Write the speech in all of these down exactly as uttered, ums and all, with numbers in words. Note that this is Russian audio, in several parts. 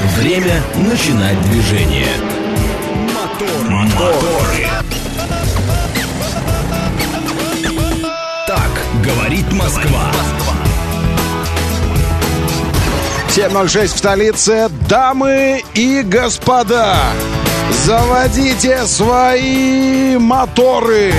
Время начинать движение. Мотор, моторы. Так говорит Москва. семь ноль шесть в столице. Дамы и господа, заводите свои моторы.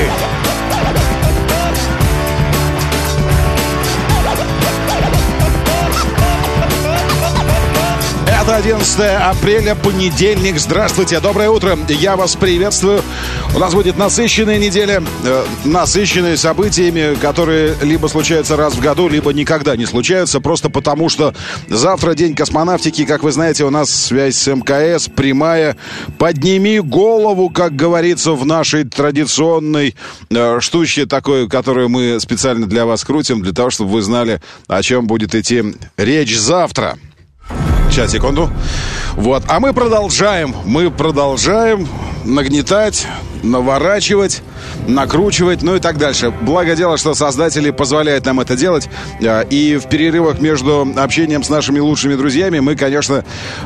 Это одиннадцатое апреля, понедельник. Здравствуйте, доброе утро. Я вас приветствую. У нас будет насыщенная неделя, э, насыщенная событиями, которые либо случаются раз в году, либо никогда не случаются, просто потому что завтра день космонавтики. Как вы знаете, у нас связь с МКС прямая. Подними голову, как говорится в нашей традиционной э, штучке такой, которую мы специально для вас крутим, для того, чтобы вы знали, о чем будет идти речь завтра. Сейчас, секунду. Вот. А мы продолжаем. Мы продолжаем нагнетать, наворачивать, накручивать, ну и так дальше. Благо дело, что создатели позволяют нам это делать. И в перерывах между общением с нашими лучшими друзьями мы, конечно,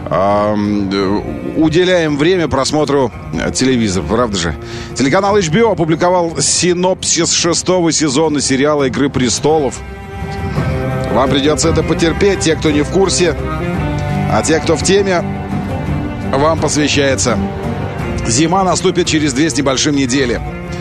уделяем время просмотру телевизора. Правда же? Телеканал эйч би о опубликовал синопсис шестого сезона сериала «Игры престолов». Вам придется это потерпеть, те, кто не в курсе. А те, кто в теме, вам посвящается. Зима наступит через две с небольшим недели.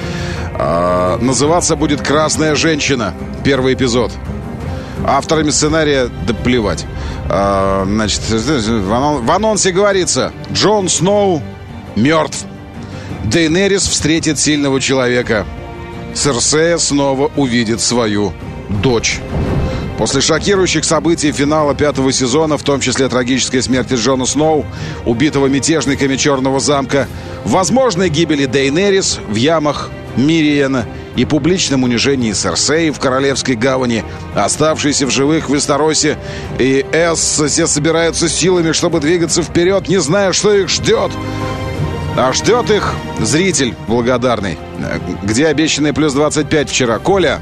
А, называться будет «Красная женщина». Первый эпизод. Авторами сценария, да плевать. А, значит, в, анон, в анонсе говорится: Джон Сноу мертв. Дейенерис встретит сильного человека. Серсея снова увидит свою дочь. После шокирующих событий финала пятого сезона, в том числе трагической смерти Джона Сноу, убитого мятежниками Черного замка, возможной гибели Дейенерис в ямах Мириена и публичном унижении Серсеи в Королевской гавани, оставшиеся в живых в Вестеросе и Эссосе собираются силами, чтобы двигаться вперед, не зная, что их ждет. А ждет их зритель благодарный. Где обещанные плюс двадцать пять вчера? Коля?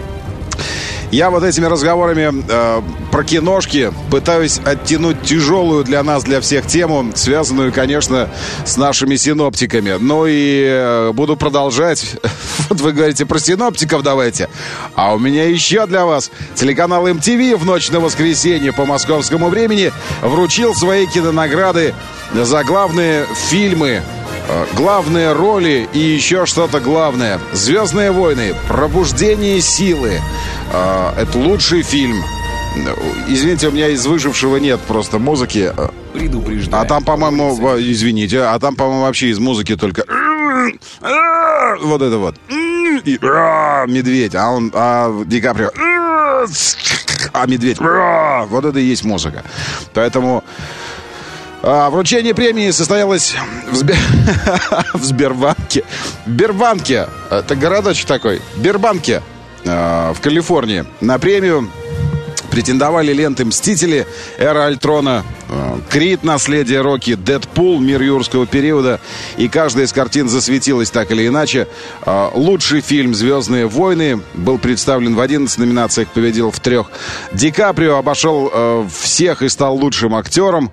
Я вот этими разговорами э, про киношки пытаюсь оттянуть тяжелую для нас, для всех тему, связанную, конечно, с нашими синоптиками. Ну и э, буду продолжать. Вот вы говорите про синоптиков давайте. А у меня еще для вас телеканал эм ти ви в ночь на воскресенье по московскому времени вручил свои кинонаграды за главные фильмы, главные роли и еще что-то главное. «Звездные войны», «Пробуждение силы». Это лучший фильм. Извините, у меня из выжившего нет просто музыки. А там, по-моему, извините, а там, по-моему, вообще из музыки только вот это вот. И медведь, а он, а Ди Каприо, а медведь, вот это и есть музыка. Поэтому А, вручение премии состоялось в, Сбер... в Сбербанке. В Бирбанке. Это городочек такой. В Бирбанке, э, в Калифорнии. На премию претендовали ленты «Мстители», «Эра Альтрона», «Крид. Наследие Рокки», «Дэдпул», «Мир юрского периода». И каждая из картин засветилась так или иначе. Лучший фильм «Звездные войны» был представлен в одиннадцати номинациях, победил в трех. Ди Каприо обошел всех и стал лучшим актером.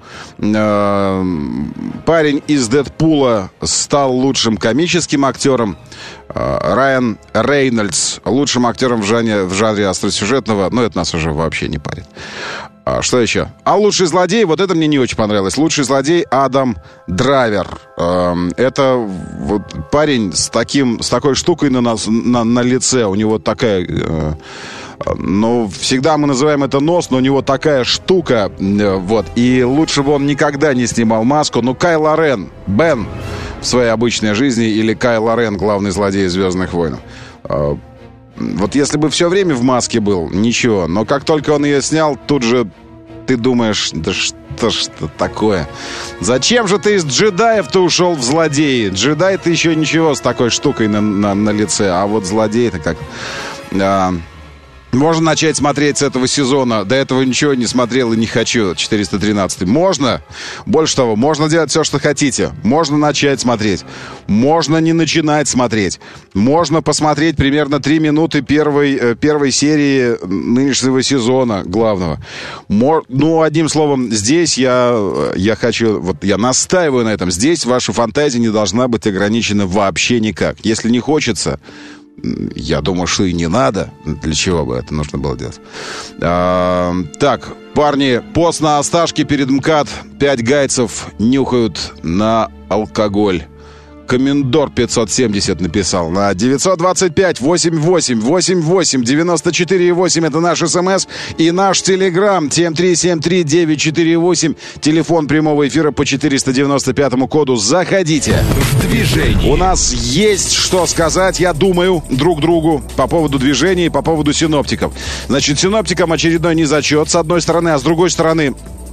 Парень из «Дэдпула» стал лучшим комическим актером. Райан Рейнольдс лучшим актером в жанре, в жанре остросюжетного. Но это нас уже вообще не парит. А что еще? А лучший злодей, вот это мне не очень понравилось. Лучший злодей Адам Драйвер. Это вот парень с таким, с такой штукой на, нас, на, на лице. У него такая... Ну, всегда мы называем это нос, но у него такая штука. Вот. И лучше бы он никогда не снимал маску. Ну, Кайло Рен, Бен в своей обычной жизни, или Кайло Рен, главный злодей «Звездных войн». Вот если бы все время в маске был, ничего. Но как только он ее снял, тут же ты думаешь, да что ж это такое? Зачем же ты из джедаев-то ушел в злодеи? Джедай-то еще ничего с такой штукой на, на, на лице. А вот злодей-то как... А... Можно начать смотреть с этого сезона. До этого ничего не смотрел и не хочу. четыреста тринадцатый. Можно. Больше того, можно делать все, что хотите. Можно начать смотреть. Можно не начинать смотреть. Можно посмотреть примерно три минуты первой, первой серии нынешнего сезона главного. Мор... Ну, одним словом, здесь я, я хочу... Вот я настаиваю на этом. Здесь ваша фантазия не должна быть ограничена вообще никак. Если не хочется... Я думаю, что и не надо. Для чего бы это нужно было делать? А, так, парни, пост на Осташке перед МКАД. Пять гайцев нюхают на алкоголь. Комендор пятьсот семьдесят написал на девятьсот двадцать пять восемьдесят восемь восемьдесят восемь девяносто четыре восемь. Это наш СМС и наш Телеграм семь три семь три девять четыре восемь. Телефон прямого эфира по четыреста девяносто пятому коду. Заходите. В движении. У нас есть что сказать, я думаю, друг другу по поводу движения и по поводу синоптиков. Значит, синоптикам очередной незачет, с одной стороны, а с другой стороны...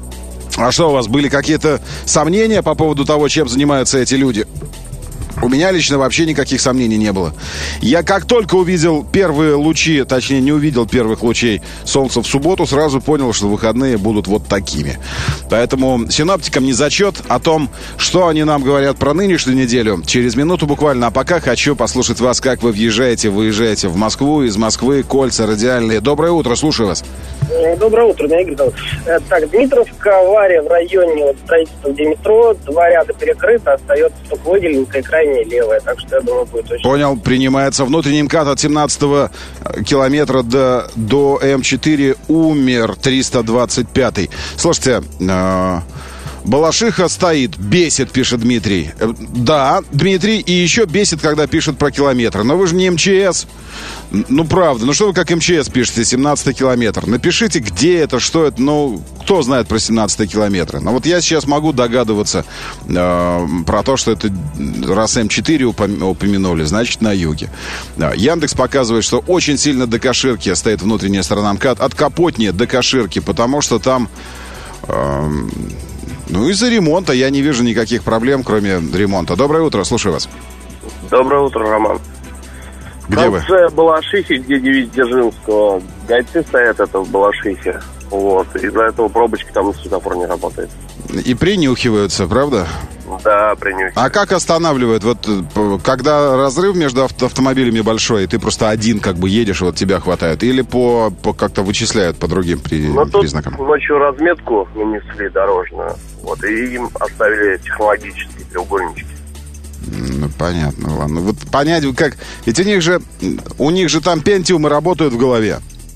А что, у вас были какие-то сомнения по поводу того, чем занимаются эти люди? У меня лично вообще никаких сомнений не было. Я как только увидел первые лучи, точнее не увидел первых лучей солнца в субботу, сразу понял, что выходные будут вот такими. Поэтому синоптикам не зачет о том, что они нам говорят про нынешнюю неделю. Через минуту буквально. А пока хочу послушать вас, как вы въезжаете, выезжаете в Москву, из Москвы, кольца радиальные. Доброе утро, слушаю вас. Доброе утро, да, Игорь. Так, Дмитровка, авария в районе вот, строительства, где метро, два ряда перекрыты, остается только выделенка и крайняя левая, так что я думаю, будет очень... Понял, принимается. Внутренний МКАД от семнадцатого километра до, до М четыре умер, триста двадцать пятый. Слушайте, э, Балашиха стоит, бесит, пишет Дмитрий. Да, Дмитрий, и еще бесит, когда пишет про километры. Но вы же не МЧС. Ну, правда, ну что вы как МЧС пишете, семнадцатый километр? Напишите, где это, что это, ну, кто знает про семнадцатый километр? Но вот я сейчас могу догадываться э, про то, что это раз М четыре упомянули, значит, на юге. Да, Яндекс показывает, что очень сильно до Каширки стоит внутренняя сторона МКАД, от Капотни до Каширки, потому что там... Э, Ну, из-за ремонта я не вижу никаких проблем, кроме ремонта. Доброе утро, слушаю вас. Доброе утро, Роман. Где вы? В конце Балашихи, где девиз Дзержинского, гайцы стоят, это в Балашихе. Вот, из-за этого пробочки там на светофор не работает. И принюхиваются, правда? Да, принюхиваются. А как останавливают? Вот когда разрыв между авто- автомобилями большой, и ты просто один как бы едешь, вот тебя хватает? Или по, по как-то вычисляют по другим при, Но тут признакам? ночью разметку нанесли дорожную, вот, и им оставили технологические треугольнички. Ну, понятно, ладно. Вот понять, как... Ведь у них же, у них же там пентиумы работают в голове.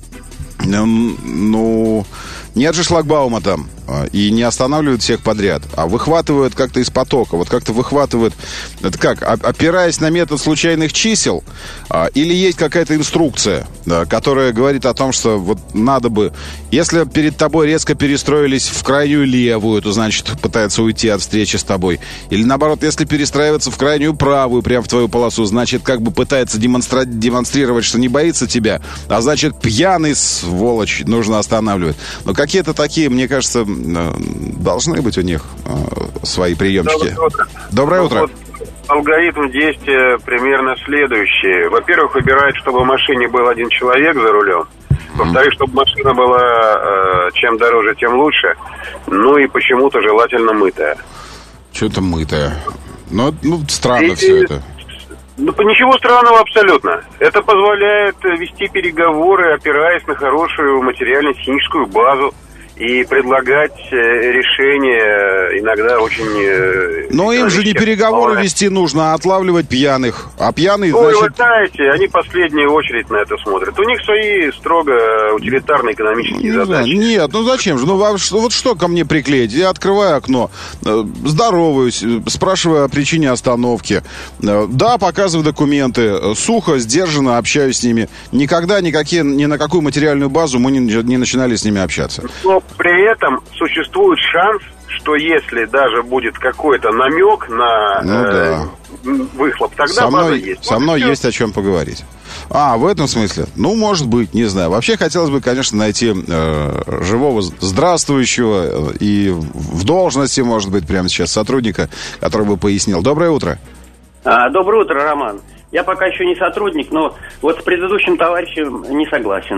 Ну, нет же шлагбаума там. И не останавливают всех подряд, а выхватывают как-то из потока. Вот как-то выхватывают... Это как? Опираясь на метод случайных чисел? Или есть какая-то инструкция, да, которая говорит о том, что вот надо бы... Если перед тобой резко перестроились в крайнюю левую, то, значит, пытается уйти от встречи с тобой. Или, наоборот, если перестраиваться в крайнюю правую, прямо в твою полосу, значит, как бы пытается демонстра... демонстрировать, что не боится тебя, а значит, пьяный сволочь нужно останавливать. Но какие-то такие, мне кажется... должны быть у них э, свои приемчики. Доброе утро. Доброе утро. Вот алгоритм действия примерно следующий. Во-первых, выбирает, чтобы в машине был один человек за рулем. Во-вторых, чтобы машина была э, чем дороже, тем лучше. Ну и почему-то желательно мытая. Что-то мытая. Ну, ну странно и, все это. Ну, ничего странного абсолютно. Это позволяет вести переговоры, опираясь на хорошую материально-техническую базу. И предлагать решения иногда очень... Но им же не переговоры вести нужно, а отлавливать пьяных. А пьяные, ну, значит... вы знаете, они в последнюю очередь на это смотрят. У них свои строго утилитарные экономические Не задачи. знаю. Нет, ну зачем же? Ну вот что ко мне приклеить? Я открываю окно, здороваюсь, спрашиваю о причине остановки. Да, показываю документы. Сухо, сдержанно общаюсь с ними. Никогда никакие, ни на какую материальную базу мы не, не начинали с ними общаться. Но при этом существует шанс, что если даже будет какой-то намек на ну, э, да. выхлоп, тогда со база мной, есть. Со вот мной все. есть о чем поговорить. А, в этом смысле? Ну, может быть, не знаю. Вообще хотелось бы, конечно, найти э, живого, здравствующего и в должности, может быть, прямо сейчас сотрудника, который бы пояснил. Доброе утро. А, доброе утро, Роман. Я пока еще не сотрудник, но вот с предыдущим товарищем не согласен.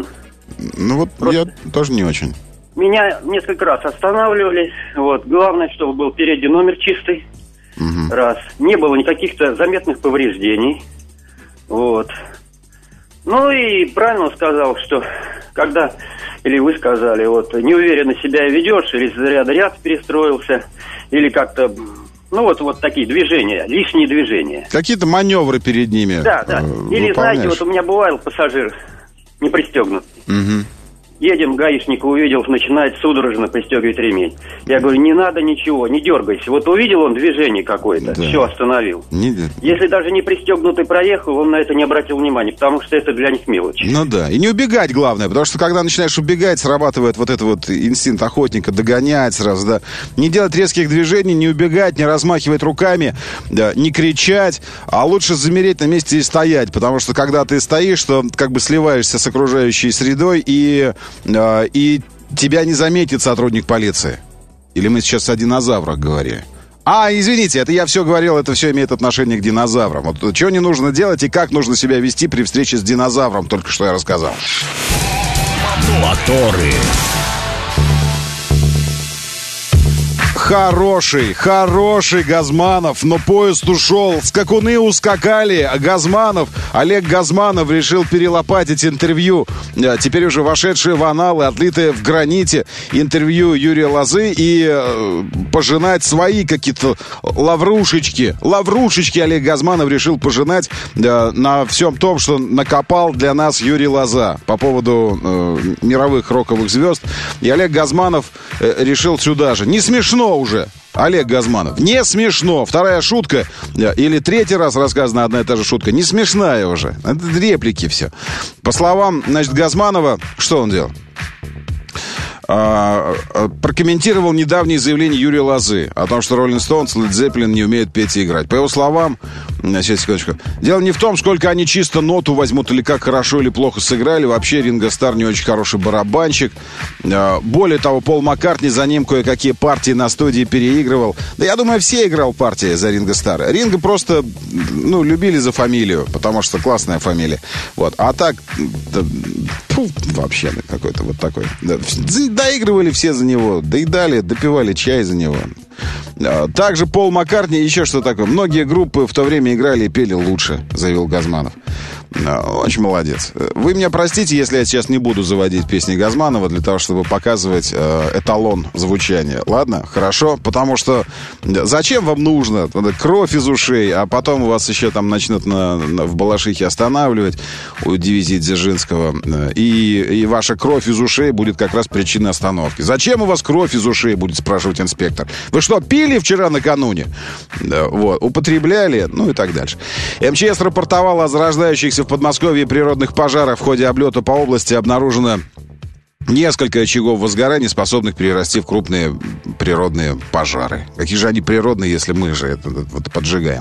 Ну вот Просто... я тоже не очень. Меня несколько раз останавливали. Вот. Главное, чтобы был передний номер чистый. Угу. Раз. Не было никаких-то заметных повреждений. Вот. Ну и правильно он сказал, что когда, или вы сказали, вот, неуверенно себя ведешь, или из ряда ряд перестроился, или как-то, ну вот, вот такие движения, лишние движения. Какие-то маневры перед ними. Да, да. Или, знаете, вот у меня бывал пассажир не пристегнут. Угу. Едем, гаишник увидел, начинает судорожно пристегивать ремень. Я говорю, не надо ничего, не дергайся. Вот увидел он движение какое-то, да. Все, остановил. Не... Если даже не пристегнутый проехал, он на это не обратил внимания, потому что это для них мелочь. Ну да, и не убегать главное, потому что когда начинаешь убегать, срабатывает вот этот вот инстинкт охотника, догонять сразу, да. Не делать резких движений, не убегать, не размахивать руками, да, не кричать, а лучше замереть на месте и стоять, потому что когда ты стоишь, то как бы сливаешься с окружающей средой и... и тебя не заметит сотрудник полиции. Или мы сейчас о динозаврах говорили? А, извините, это я все говорил, это все имеет отношение к динозаврам. Вот что не нужно делать и как нужно себя вести при встрече с динозавром, только что я рассказал. Моторы. Хороший, хороший Газманов, но поезд ушел, скакуны ускакали, а Газманов, Олег Газманов решил перелопатить интервью, теперь уже вошедшие в аналы, отлитые в граните, интервью Юрия Лозы и э, пожинать свои какие-то лаврушечки. Лаврушечки Олег Газманов решил пожинать э, на всем том, что накопал для нас Юрий Лоза по поводу э, мировых роковых звезд. И Олег Газманов э, решил сюда же. Не смешно уже, Олег Газманов. Не смешно. Вторая шутка, или третий раз рассказана одна и та же шутка, не смешная уже. Это реплики все. По словам, значит, Газманова, что он делал? А, прокомментировал недавнее заявление Юрия Лозы о том, что Роллинг Стоунс, Лед Зеппелин не умеют петь и играть. По его словам, сейчас, секундочку, дело не в том, сколько они чисто ноту возьмут или как хорошо или плохо сыграли. Вообще Ринго Стар не очень хороший барабанщик. Более того, Пол Маккартни за ним кое-какие партии на студии переигрывал. Да я думаю, все играл партии за Ринго Стара. Ринго просто, ну, любили за фамилию, потому что классная фамилия. Вот. А так, да, фу, вообще какой-то вот такой. Да, доигрывали все за него, доедали, допивали чай за него. Также Пол Маккартни, еще что такое. Многие группы в то время играли и пели лучше, заявил Газманов. Очень молодец. Вы меня простите, если я сейчас не буду заводить песни Газманова для того, чтобы показывать э, эталон звучания. Ладно? Хорошо? Потому что зачем вам нужно кровь из ушей, а потом у вас еще там начнут на, на, в Балашихе останавливать у дивизии Дзержинского, и, и ваша кровь из ушей будет как раз причиной остановки. Зачем у вас кровь из ушей, будет спрашивать инспектор. Вы что, пили вчера накануне? Да, вот, употребляли? Ну и так дальше. МЧС рапортовала о зарождающихся в Подмосковье природных пожарах. В ходе облета по области обнаружено несколько очагов возгорания, способных перерасти в крупные природные пожары. Какие же они природные, если мы же это вот поджигаем?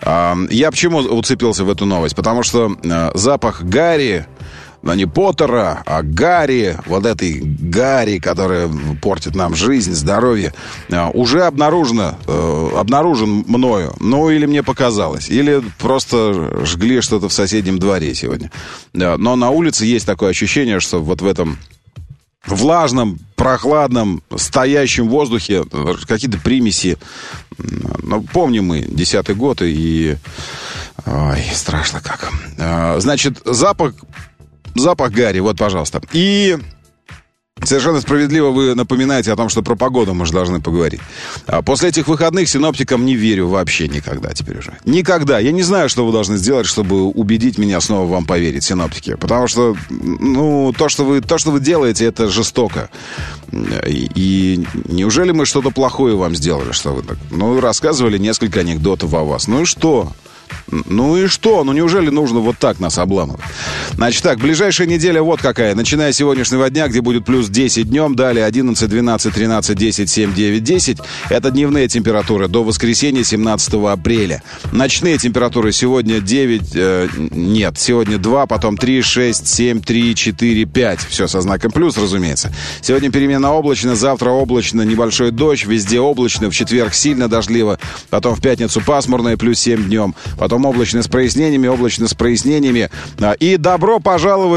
Я почему уцепился в эту новость? Потому что запах гари, но не Поттера, а гари, вот этой гари, которая портит нам жизнь, здоровье, уже обнаружено, обнаружен мною. Ну, или мне показалось. Или просто жгли что-то в соседнем дворе сегодня. Но на улице есть такое ощущение, что вот в этом влажном, прохладном, стоящем воздухе какие-то примеси. Ну, помним мы десятый год и... Ой, страшно как. Значит, запах... Запах гари, вот, пожалуйста. И совершенно справедливо вы напоминаете о том, что про погоду мы же должны поговорить. После этих выходных синоптикам не верю вообще никогда теперь уже. Никогда. Я не знаю, что вы должны сделать, чтобы убедить меня снова вам поверить, синоптики. Потому что, ну, то, что вы, то, что вы делаете, это жестоко. И, и неужели мы что-то плохое вам сделали, что вы так... Ну, рассказывали несколько анекдотов о вас. Ну и что? Ну и что? Ну неужели нужно вот так нас обламывать? Значит так, ближайшая неделя вот какая. Начиная с сегодняшнего дня, где будет плюс десять днем, далее одиннадцать, двенадцать, тринадцать, десять, семь, девять, десять. Это дневные температуры до воскресенья семнадцатого апреля. Ночные температуры сегодня девять, э, нет, сегодня два, потом три, шесть, семь, три, четыре, пять. Все со знаком плюс, разумеется. Сегодня переменно облачно, завтра облачно, небольшой дождь, везде облачно, в четверг сильно дождливо, потом в пятницу пасмурно и плюс семь днем. Потом облачно с прояснениями, облачно с прояснениями. И добро пожаловать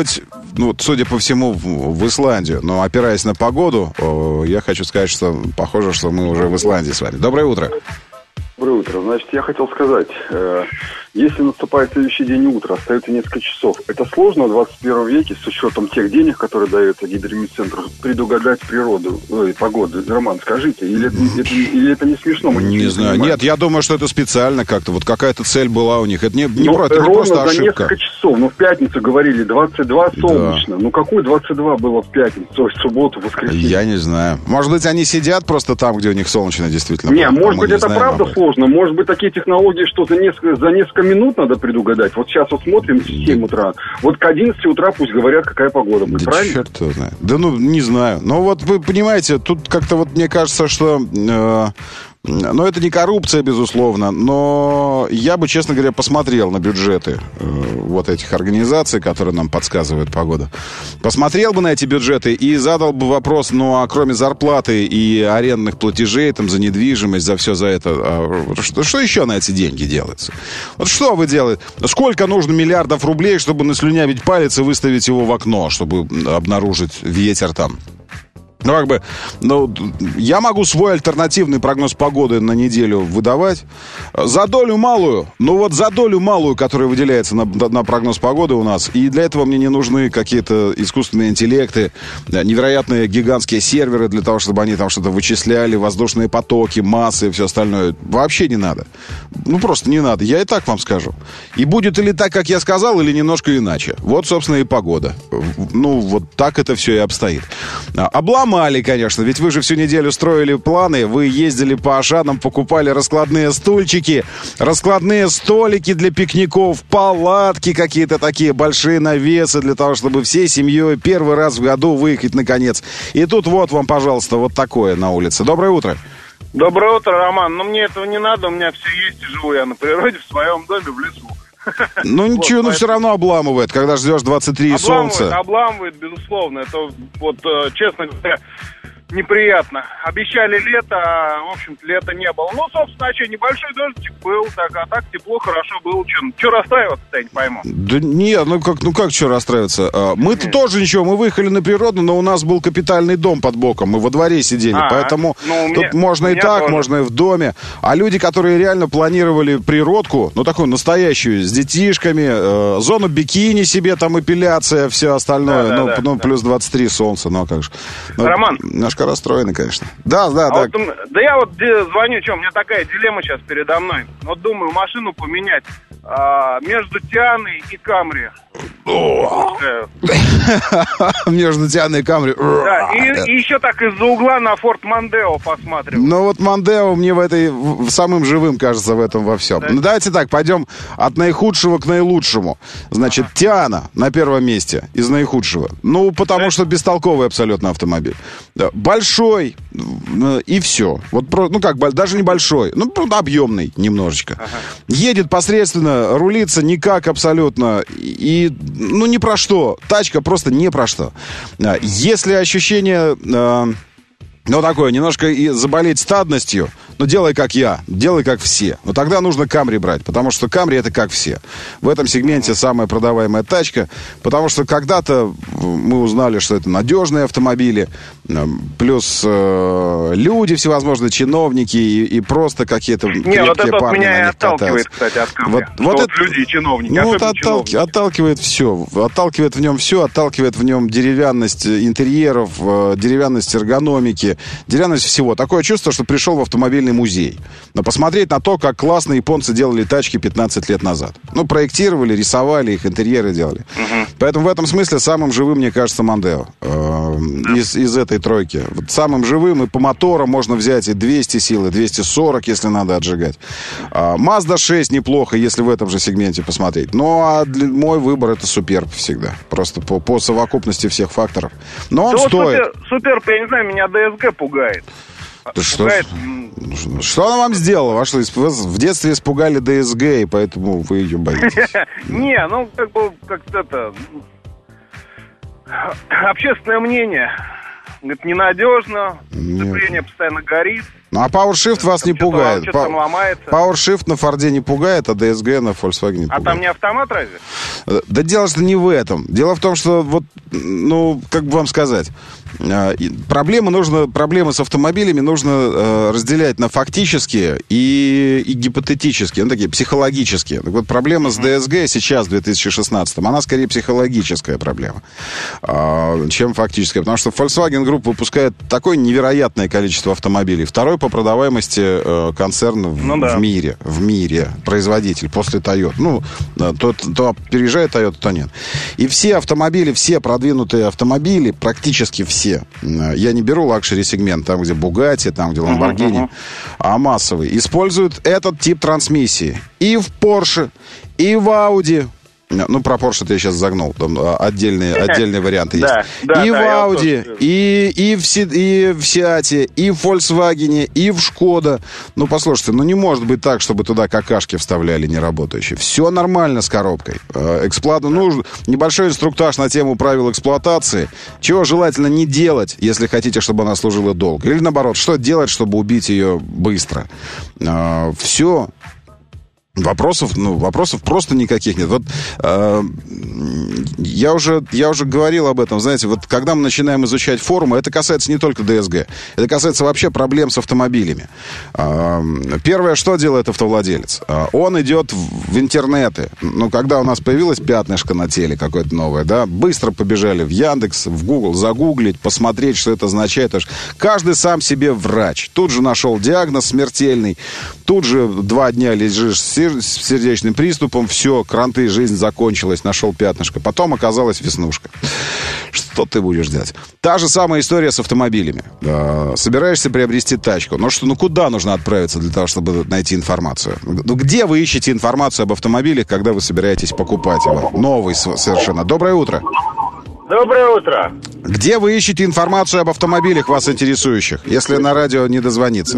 ну, судя по всему, в, в Исландию. Но опираясь на погоду, э, я хочу сказать, что похоже, что мы уже в Исландии с вами. Доброе утро. Доброе утро. Значит, я хотел сказать, э, если наступает следующий день утро, остается несколько часов, это сложно в двадцать первом веке с учетом тех денег, которые дает гидромедцентр, предугадать природу, ой, погоду? Роман, скажите, или это, это, или это не смешно? Мы не знаю. Понимаем? Нет, я думаю, что это специально как-то. Вот какая-то цель была у них. Это не, не, ну, про, это ровно не просто за ошибка. Несколько часов. Ну, в пятницу говорили двадцать два солнечно. Да. Ну, какой двадцать два было в пятницу, в субботу, в воскресенье? Я не знаю. Может быть, они сидят просто там, где у них солнечно действительно. Не, может быть, это правда сложно. Может быть, такие технологии, что за несколько, за несколько минут надо предугадать. Вот сейчас вот смотрим в семь утра. Вот к одиннадцати утра пусть говорят, какая погода будет. Да правильно? Черт его знает. Да ну, не знаю. Но вот вы понимаете, тут как-то вот мне кажется, что... Э, ну, это не коррупция, безусловно, но я бы, честно говоря, посмотрел на бюджеты э, вот этих организаций, которые нам подсказывают погоду. Посмотрел бы на эти бюджеты и задал бы вопрос, ну, а кроме зарплаты и арендных платежей там, за недвижимость, за все за это, а, что, что еще на эти деньги делается? Вот что вы делаете? Сколько нужно миллиардов рублей, чтобы наслюнявить палец и выставить его в окно, чтобы обнаружить ветер там? Ну, как бы, ну, я могу свой альтернативный прогноз погоды на неделю выдавать. За долю малую, ну вот за долю малую, которая выделяется на, на прогноз погоды у нас. И для этого мне не нужны какие-то искусственные интеллекты, невероятные гигантские серверы для того, чтобы они там что-то вычисляли, воздушные потоки, массы и все остальное. Вообще не надо. Ну, просто не надо. Я и так вам скажу. И будет или так, как я сказал, или немножко иначе. Вот, собственно, и погода. Ну, вот так это все и обстоит. Облам Мали, конечно, ведь вы же всю неделю строили планы, вы ездили по Ашанам, покупали раскладные стульчики, раскладные столики для пикников, палатки какие-то такие, большие навесы для того, чтобы всей семьей первый раз в году выехать наконец. И тут вот вам, пожалуйста, вот такое на улице. Доброе утро. Доброе утро, Роман. Ну, мне этого не надо, у меня все есть, и живу я на природе, в своем доме, в лесу. Ну ничего, вот, но поэтому... все равно обламывает, когда ждешь двадцать три и солнце. Обламывает, безусловно. Это вот, честно говоря, неприятно. Обещали лето, а, в общем-то, лета не было. Ну, собственно, а что, небольшой дождичек был, так, а так тепло, хорошо было. Что расстраиваться-то, я не пойму. Да нет, ну как, ну как что расстраиваться? Мы-то нет. тоже ничего, мы выехали на природу, но у нас был капитальный дом под боком, мы во дворе сидели, а, поэтому ну, тут меня, можно и так, тоже. Можно и в доме. А люди, которые реально планировали природку, ну, такую настоящую, с детишками, э, зону бикини себе, там эпиляция, все остальное, да, ну, да, ну да. плюс двадцать три солнца, ну, как же. Ну, Роман. Немножко расстроены, конечно. Да, да, а да. Вот, да я вот звоню, что, у меня такая дилемма сейчас передо мной. Вот думаю, машину поменять а, между Тианой и Камри. Между Тианой и Камри. Да, и, и еще так из-за угла на Форд Мондео посматриваю. Ну вот Мондео мне в этой в, самым живым кажется в этом во всем. Да. Ну давайте так, пойдем от наихудшего к наилучшему. Значит, ага. Тиана на первом месте из наихудшего. Ну, потому да. что бестолковый абсолютно автомобиль. Да. Большой и все. Вот, ну как, даже небольшой, ну объемный немножечко. Ага. Едет посредственно, рулится никак абсолютно. И, ну, ни про что. Тачка просто не про что. Если ощущение... Ну, такое, немножко и заболеть стадностью, ну, делай как я, делай как все. Но тогда нужно Камри брать, потому что Камри это как все. В этом сегменте самая продаваемая тачка, потому что когда-то мы узнали, что это надежные автомобили, плюс э, люди всевозможные, чиновники и, и просто какие-то крепкие вот это парни меня на них отталкивает, катаются. Кстати, от Камри. Вот, вот, вот это, люди и чиновники. Ну, вот отталки, чиновники. Отталкивает все. Отталкивает в нем все, отталкивает в нем деревянность интерьеров, деревянность эргономики, деревянность всего. Такое чувство, что пришел в автомобильный музей. Но посмотреть на то, как классно японцы делали тачки пятнадцать лет назад. Ну, проектировали, рисовали их, интерьеры делали. Угу. Поэтому в этом смысле самым живым, мне кажется, Мондео. Э, да. из, из этой тройки. Вот самым живым и по моторам можно взять и двести сил, и двести сорок, если надо отжигать. А, Mazda шесть неплохо, если в этом же сегменте посмотреть. Ну, а для, мой выбор это Суперб всегда. Просто по, по совокупности всех факторов. Но он да стоит. Вот Суперб, я не знаю, меня ДСГ пугает. Да что, что она вам сделала? Вы что, в детстве испугали ДСГ, и поэтому вы ее боитесь? Не, ну, как бы, как-то это... Общественное мнение. Говорит, ненадежно, сцепление постоянно горит. Ну, а PowerShift вас не пугает. Что там ломается. PowerShift на Форде не пугает, а ди эс джи на Volkswagen не пугает. А там не автомат разве? Да дело-то не в этом. Дело в том, что вот, ну, как бы вам сказать, проблемы нужно, проблемы с автомобилями нужно э, разделять на фактические и, и гипотетические, ну, такие психологические. Так вот, проблема с ди эс джи сейчас, в две тысячи шестнадцатом, она скорее психологическая проблема, э, чем фактическая. Потому что Volkswagen Group выпускает такое невероятное количество автомобилей. Второй по продаваемости э, концерн в, ну, да. в мире. В мире. Производитель после Toyota. Ну, то, то опережает Toyota, то нет. И все автомобили, все продвинутые автомобили, практически все, я не беру лакшери-сегмент, там, где Bugatti, там, где Lamborghini, uh-huh, uh-huh. а массовый, используют этот тип трансмиссии. И в Porsche, и в Audi. Ну, про Porsche-то я сейчас загнул. Там отдельные, отдельные варианты есть. Да, да, и да, в Audi, и, и, в Си, и в Seat, и в Volkswagen, и в Skoda. Ну, послушайте, ну не может быть так, чтобы туда какашки вставляли неработающие. Все нормально с коробкой. Эксплуат... Ну, небольшой инструктаж на тему правил эксплуатации. Чего желательно не делать, если хотите, чтобы она служила долго. Или наоборот, что делать, чтобы убить ее быстро. Все... Вопросов, ну, вопросов просто никаких нет. Вот э, я, уже, я уже говорил об этом, знаете, вот когда мы начинаем изучать форумы, это касается не только ди эс джи, это касается вообще проблем с автомобилями. Э, первое, что делает автовладелец? Э, он идет в, в интернеты. Ну, когда у нас появилось пятнышко на теле какое-то новое, да, быстро побежали в Яндекс, в Google, загуглить, посмотреть, что это означает. Каждый сам себе врач. Тут же нашел диагноз смертельный, тут же два дня лежишь с сердечным приступом, все, кранты, жизнь закончилась, нашел пятнышко. Потом оказалась веснушка. Что ты будешь делать? Та же самая история с автомобилями. Собираешься приобрести тачку. Ну что, ну куда нужно отправиться для того, чтобы найти информацию? Ну где вы ищете информацию об автомобилях, когда вы собираетесь покупать его? Новый совершенно. Доброе утро. Доброе утро. Где вы ищете информацию об автомобилях, вас интересующих, если на радио не дозвониться?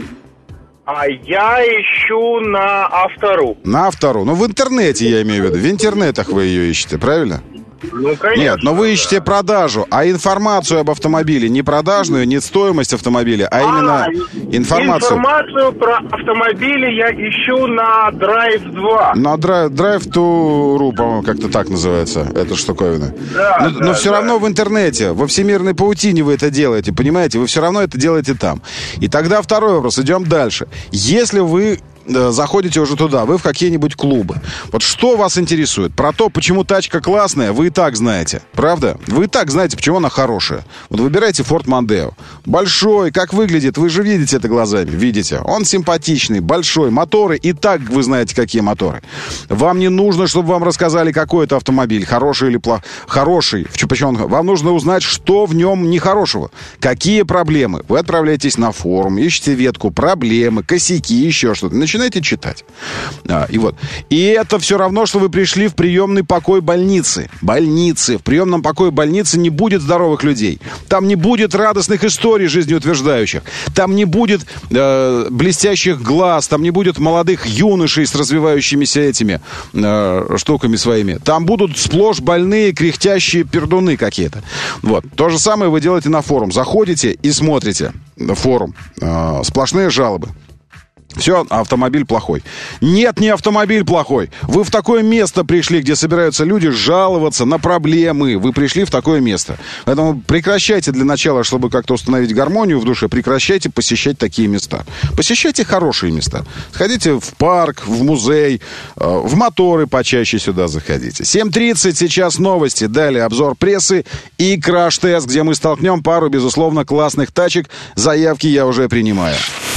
А я ищу на Автору. На Автору. Ну, в интернете, я имею в виду. В интернетах вы ее ищете, правильно? Ну, конечно. Нет, но вы ищете продажу, а информацию об автомобиле, не продажную, не стоимость автомобиля, а, а именно информацию. Информацию про автомобили я ищу на драйв два. На драйв, драйв ту ру, по-моему, как-то так называется, эта штуковина. Да, но, да, но все да. равно в интернете, во всемирной паутине вы это делаете, понимаете? Вы все равно это делаете там. И тогда второй вопрос, идем дальше. Если вы заходите уже туда, вы в какие-нибудь клубы. Вот что вас интересует? Про то, почему тачка классная, вы и так знаете. Правда? Вы и так знаете, почему она хорошая. Вот выбирайте Ford Mondeo. Большой, как выглядит, вы же видите это глазами. Видите. Он симпатичный, большой. Моторы, и так вы знаете, какие моторы. Вам не нужно, чтобы вам рассказали, какой это автомобиль. Хороший или плохой. Хороший. Почему? Вам нужно узнать, что в нем нехорошего. Какие проблемы. Вы отправляетесь на форум, ищете ветку, проблемы, косяки, еще что-то. Начинаете читать. А, и вот. И это все равно, что вы пришли в приемный покой больницы. Больницы. В приемном покое больницы не будет здоровых людей. Там не будет радостных историй жизнеутверждающих. Там не будет э, блестящих глаз. Там не будет молодых юношей с развивающимися этими э, штуками своими. Там будут сплошь больные, кряхтящие пердуны какие-то. Вот. То же самое вы делаете на форум. Заходите и смотрите форум. Э, сплошные жалобы. Все, автомобиль плохой. Нет, не автомобиль плохой. Вы в такое место пришли, где собираются люди жаловаться на проблемы. Вы пришли в такое место. Поэтому прекращайте для начала, чтобы как-то установить гармонию в душе, прекращайте посещать такие места. Посещайте хорошие места. Сходите в парк, в музей, в моторы почаще сюда заходите. семь тридцать, сейчас новости. Далее обзор прессы и краш-тест, где мы столкнем пару, безусловно, классных тачек. Заявки я уже принимаю.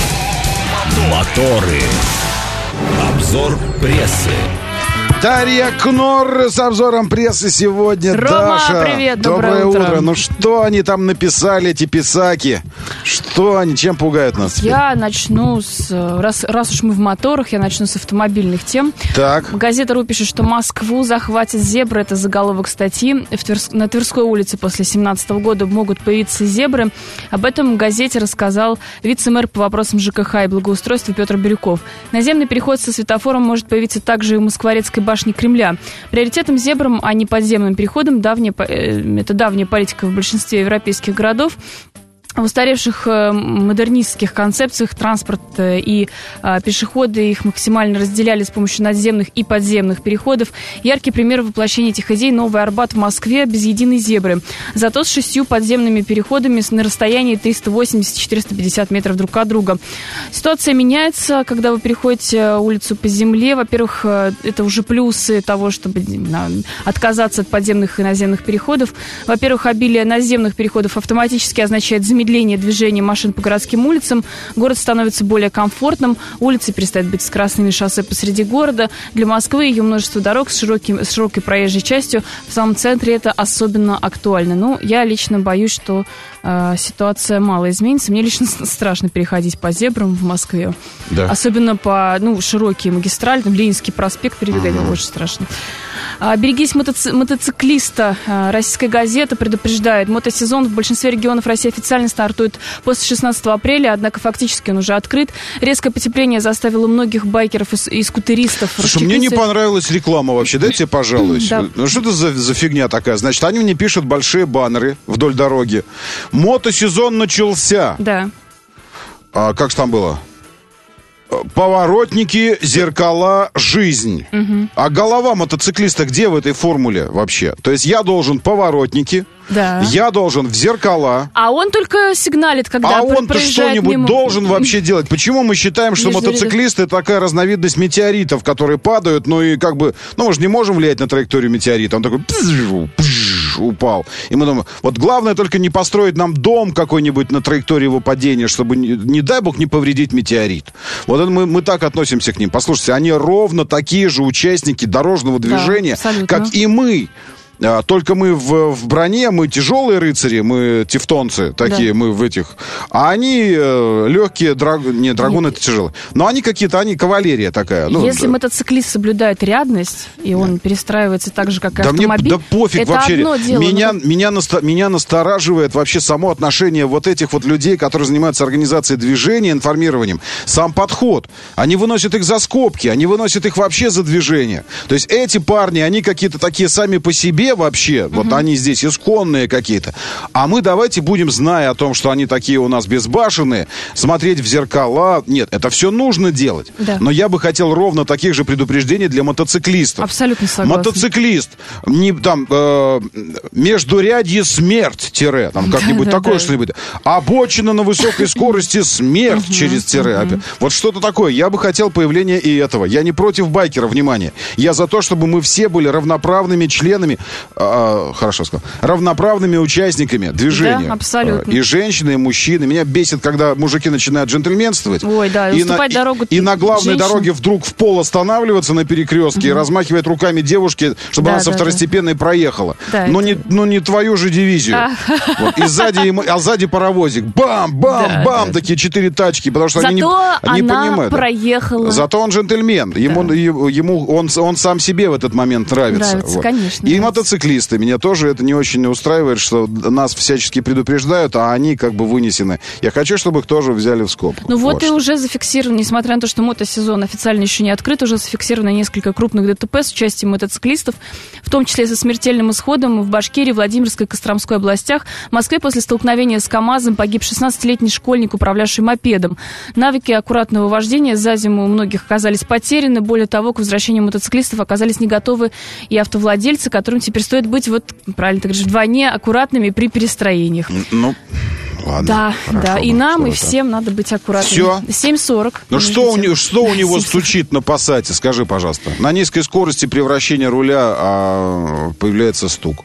Моторы. Обзор прессы. Дарья Кнор с обзором прессы сегодня. Рома, Даша, привет, доброе, доброе утро. утро. Ну что они там написали, эти писаки? Что они, чем пугают нас? Я начну с... Раз, раз уж мы в моторах, я начну с автомобильных тем. Так. Газета РУ пишет, что Москву захватит зебры. Это заголовок статьи. В Тверск... На Тверской улице после семнадцатого года могут появиться зебры. Об этом в газете рассказал вице-мэр по вопросам ЖКХ и благоустройства Петр Бирюков. Наземный переход со светофором может появиться также и в Москворецкой башне Кремля. Приоритетом зебрам, а не подземным переходом, давняя, это давняя политика в большинстве европейских городов. В устаревших модернистских концепциях транспорт и а, пешеходы их максимально разделяли с помощью надземных и подземных переходов. Яркий пример воплощения этих идей — Новый Арбат в Москве без единой зебры. Зато с шестью подземными переходами на расстоянии триста восемьдесят - четыреста пятьдесят метров друг от друга. Ситуация меняется, когда вы переходите улицу по земле. Во-первых, это уже плюсы того, чтобы отказаться от подземных и наземных переходов. Во-первых, обилие наземных переходов автоматически означает замедление движения машин по городским улицам. Город становится более комфортным, улицы перестают быть скоростными шоссе посреди города. Для Москвы и ее множество дорог с, широким, с широкой проезжей частью в самом центре это особенно актуально. Ну, я лично боюсь, что э, ситуация мало изменится. Мне лично страшно переходить по зебрам в Москве. Да. Особенно по ну, широкие магистрали, там Ленинский проспект перебегать, mm-hmm. очень страшно. Берегись мотоци- мотоциклиста. Российская газета предупреждает, мотосезон в большинстве регионов России официально стартует после шестнадцатого апреля, однако фактически он уже открыт. Резкое потепление заставило многих байкеров и, и скутеристов. Слушай, мне не понравилась реклама вообще, дайте я пожалуюсь. Да. Ну что это за, за фигня такая? Значит, они мне пишут большие баннеры вдоль дороги. Мотосезон начался. Да. А, как там было? Поворотники, зеркала, жизнь. Угу. А голова мотоциклиста где в этой формуле вообще? То есть я должен поворотники, да. я должен в зеркала. А он только сигналит, когда а он-то что-нибудь мимо... должен вообще делать. Почему мы считаем, что Между мотоциклисты это такая разновидность метеоритов, которые падают, ну и как бы, ну мы же не можем влиять на траекторию метеорита. Он такой упал. И мы думаем, вот главное только не построить нам дом какой-нибудь на траектории его падения, чтобы, не, не дай бог, не повредить метеорит. Вот это мы, мы так относимся к ним. Послушайте, они ровно такие же участники дорожного движения, да, как и мы. А, только мы в, в броне, мы тяжелые рыцари, мы тевтонцы такие, да. мы в этих. А они э, легкие, драг... не, драгуны это тяжелые. Но они какие-то, они кавалерия такая. Ну, Если да. мотоциклист соблюдает рядность, и он да. перестраивается так же, как и да автомобиль, мне, да пофиг это вообще. одно дело. Меня, но... меня, наста... меня настораживает вообще само отношение вот этих вот людей, которые занимаются организацией движения, информированием. Сам подход. Они выносят их за скобки, они выносят их вообще за движение. То есть эти парни, они какие-то такие сами по себе вообще, uh-huh. вот они здесь исконные какие-то. А мы давайте будем, зная о том, что они такие у нас безбашенные, смотреть в зеркала. Нет, это все нужно делать. Да. Но я бы хотел ровно таких же предупреждений для мотоциклистов. Абсолютно согласна. Мотоциклист, не там, э, междурядье смерть, тире, там как-нибудь да, такое да. что-нибудь. Обочина на высокой скорости смерть через тире. Вот что-то такое. Я бы хотел появления и этого. Я не против байкера, внимание. Я за то, чтобы мы все были равноправными членами, э, хорошо сказал, равноправными участниками движения. Да, абсолютно. И женщины, и мужчины. Меня бесит, когда мужики начинают джентльменствовать. Ой, да, и, уступать на, дорогу и, и на главной женщин. дороге вдруг в пол останавливаться на перекрестке угу. и размахивать руками девушки, чтобы да, она со да, второстепенной да. проехала. Да, но, это... не, но не твою же дивизию. А, вот. И сзади, а сзади паровозик. Бам, бам, да, бам. Да. Такие четыре тачки. Потому что Зато они не, они не она понимают. проехала. Зато он джентльмен. Да. Ему, ему, он, он сам себе в этот момент нравится. Нравится, вот. конечно. И нравится. Мотоциклисты. Меня тоже это не очень устраивает, что нас всячески предупреждают, а они как бы вынесены. Я хочу, чтобы их тоже взяли в скобку. Ну вот, вот и что. уже зафиксировано, несмотря на то, что мотосезон официально еще не открыт, уже зафиксировано несколько крупных ДТП с участием мотоциклистов, в том числе со смертельным исходом в Башкирии, Владимирской и Костромской областях. В Москве после столкновения с КАМАЗом погиб шестнадцатилетний школьник, управлявший мопедом. Навыки аккуратного вождения за зиму у многих оказались потеряны. Более того, к возвращению мотоциклистов оказались не готовы и автовладельцы, которым теперь стоит быть, вот правильно ты говоришь, вдвойне аккуратными при перестроениях. Ну... Ладно, да, хорошо, да, и нам, и это. всем надо быть аккуратными. Все? семь сорок. Ну что у, него, что у него стучит на Пассате, скажи, пожалуйста. На низкой скорости при вращении руля а, появляется стук.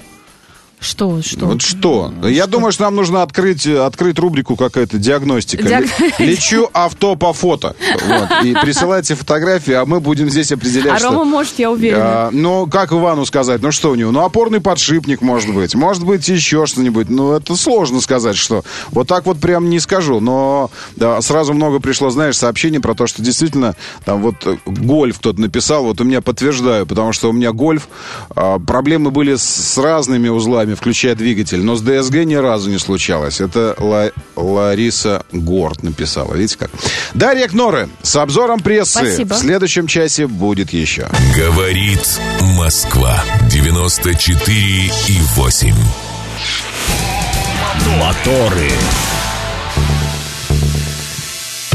Что? Что? Вот что? что? Я думаю, что нам нужно открыть, открыть рубрику какая-то диагностика. Диаг... Лечу авто по фото. Вот. И присылайте фотографии, а мы будем здесь определять, а что... А Рома может, я уверена. А, ну, как Ивану сказать? Ну, что у него? Ну, опорный подшипник, может быть. Может быть, еще что-нибудь. Ну, это сложно сказать, что... Вот так вот прям не скажу. Но да, сразу много пришло, знаешь, сообщений про то, что действительно там вот гольф кто-то написал. Вот у меня подтверждаю, потому что у меня гольф. А, проблемы были с, с разными узлами, включая двигатель, но с ДСГ ни разу не случалось. Это Ла- Лариса Горд написала. Видите как? Дарья Кноры с обзором прессы. Спасибо. В следующем часе будет еще. Говорит Москва. девяносто четыре и восемь. Моторы.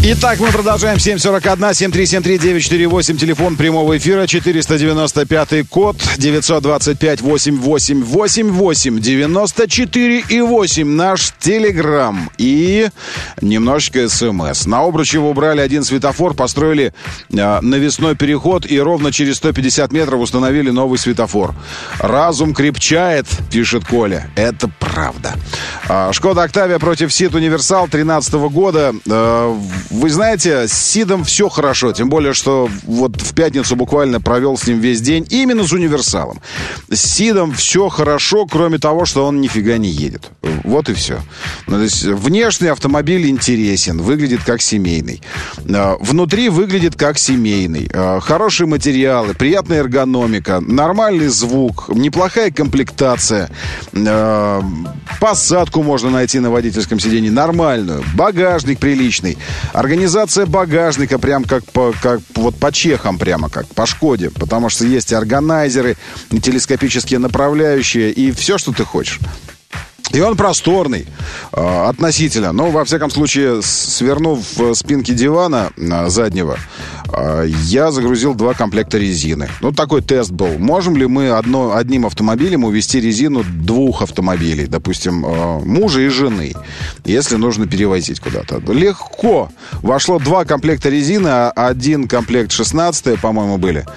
Итак, мы продолжаем. семь сорок один, семь три семь три девять четыре восемь, телефон прямого эфира, четыреста девяносто пятый код, девятьсот двадцать пять восемь восемь восемь восемь девяносто четыре и восемь, наш телеграм и немножечко смс. На Обручево убрали один светофор, построили э, навесной переход и ровно через сто пятьдесят метров установили новый светофор. Разум крепчает, пишет Коля. Это правда. А, Шкода Октавия против Сид Универсал тринадцатого года. А, вы знаете, с Сидом все хорошо. Тем более, что вот в пятницу буквально провел с ним весь день. Именно с Универсалом. С Сидом все хорошо, кроме того, что он нифига не едет. Вот и все. То есть, внешний автомобиль интересен. Выглядит как семейный. А, внутри выглядит как семейный. А, хорошие материалы, приятная эргономика, нормальный звук, неплохая комплектация. А, посадку можно найти на водительском сиденье нормальную. Багажник приличный. Организация багажника прям как по, как вот по чехам, прямо как по Шкоде. Потому что есть органайзеры, телескопические направляющие и все, что ты хочешь. И он просторный э, относительно. Но, во всяком случае, свернув спинки дивана э, заднего, э, я загрузил два комплекта резины. Ну, такой тест был. Можем ли мы одно, одним автомобилем увезти резину двух автомобилей? Допустим, э, мужа и жены, если нужно перевозить куда-то. Легко. Вошло два комплекта резины, а один комплект шестнадцатые, по-моему, были.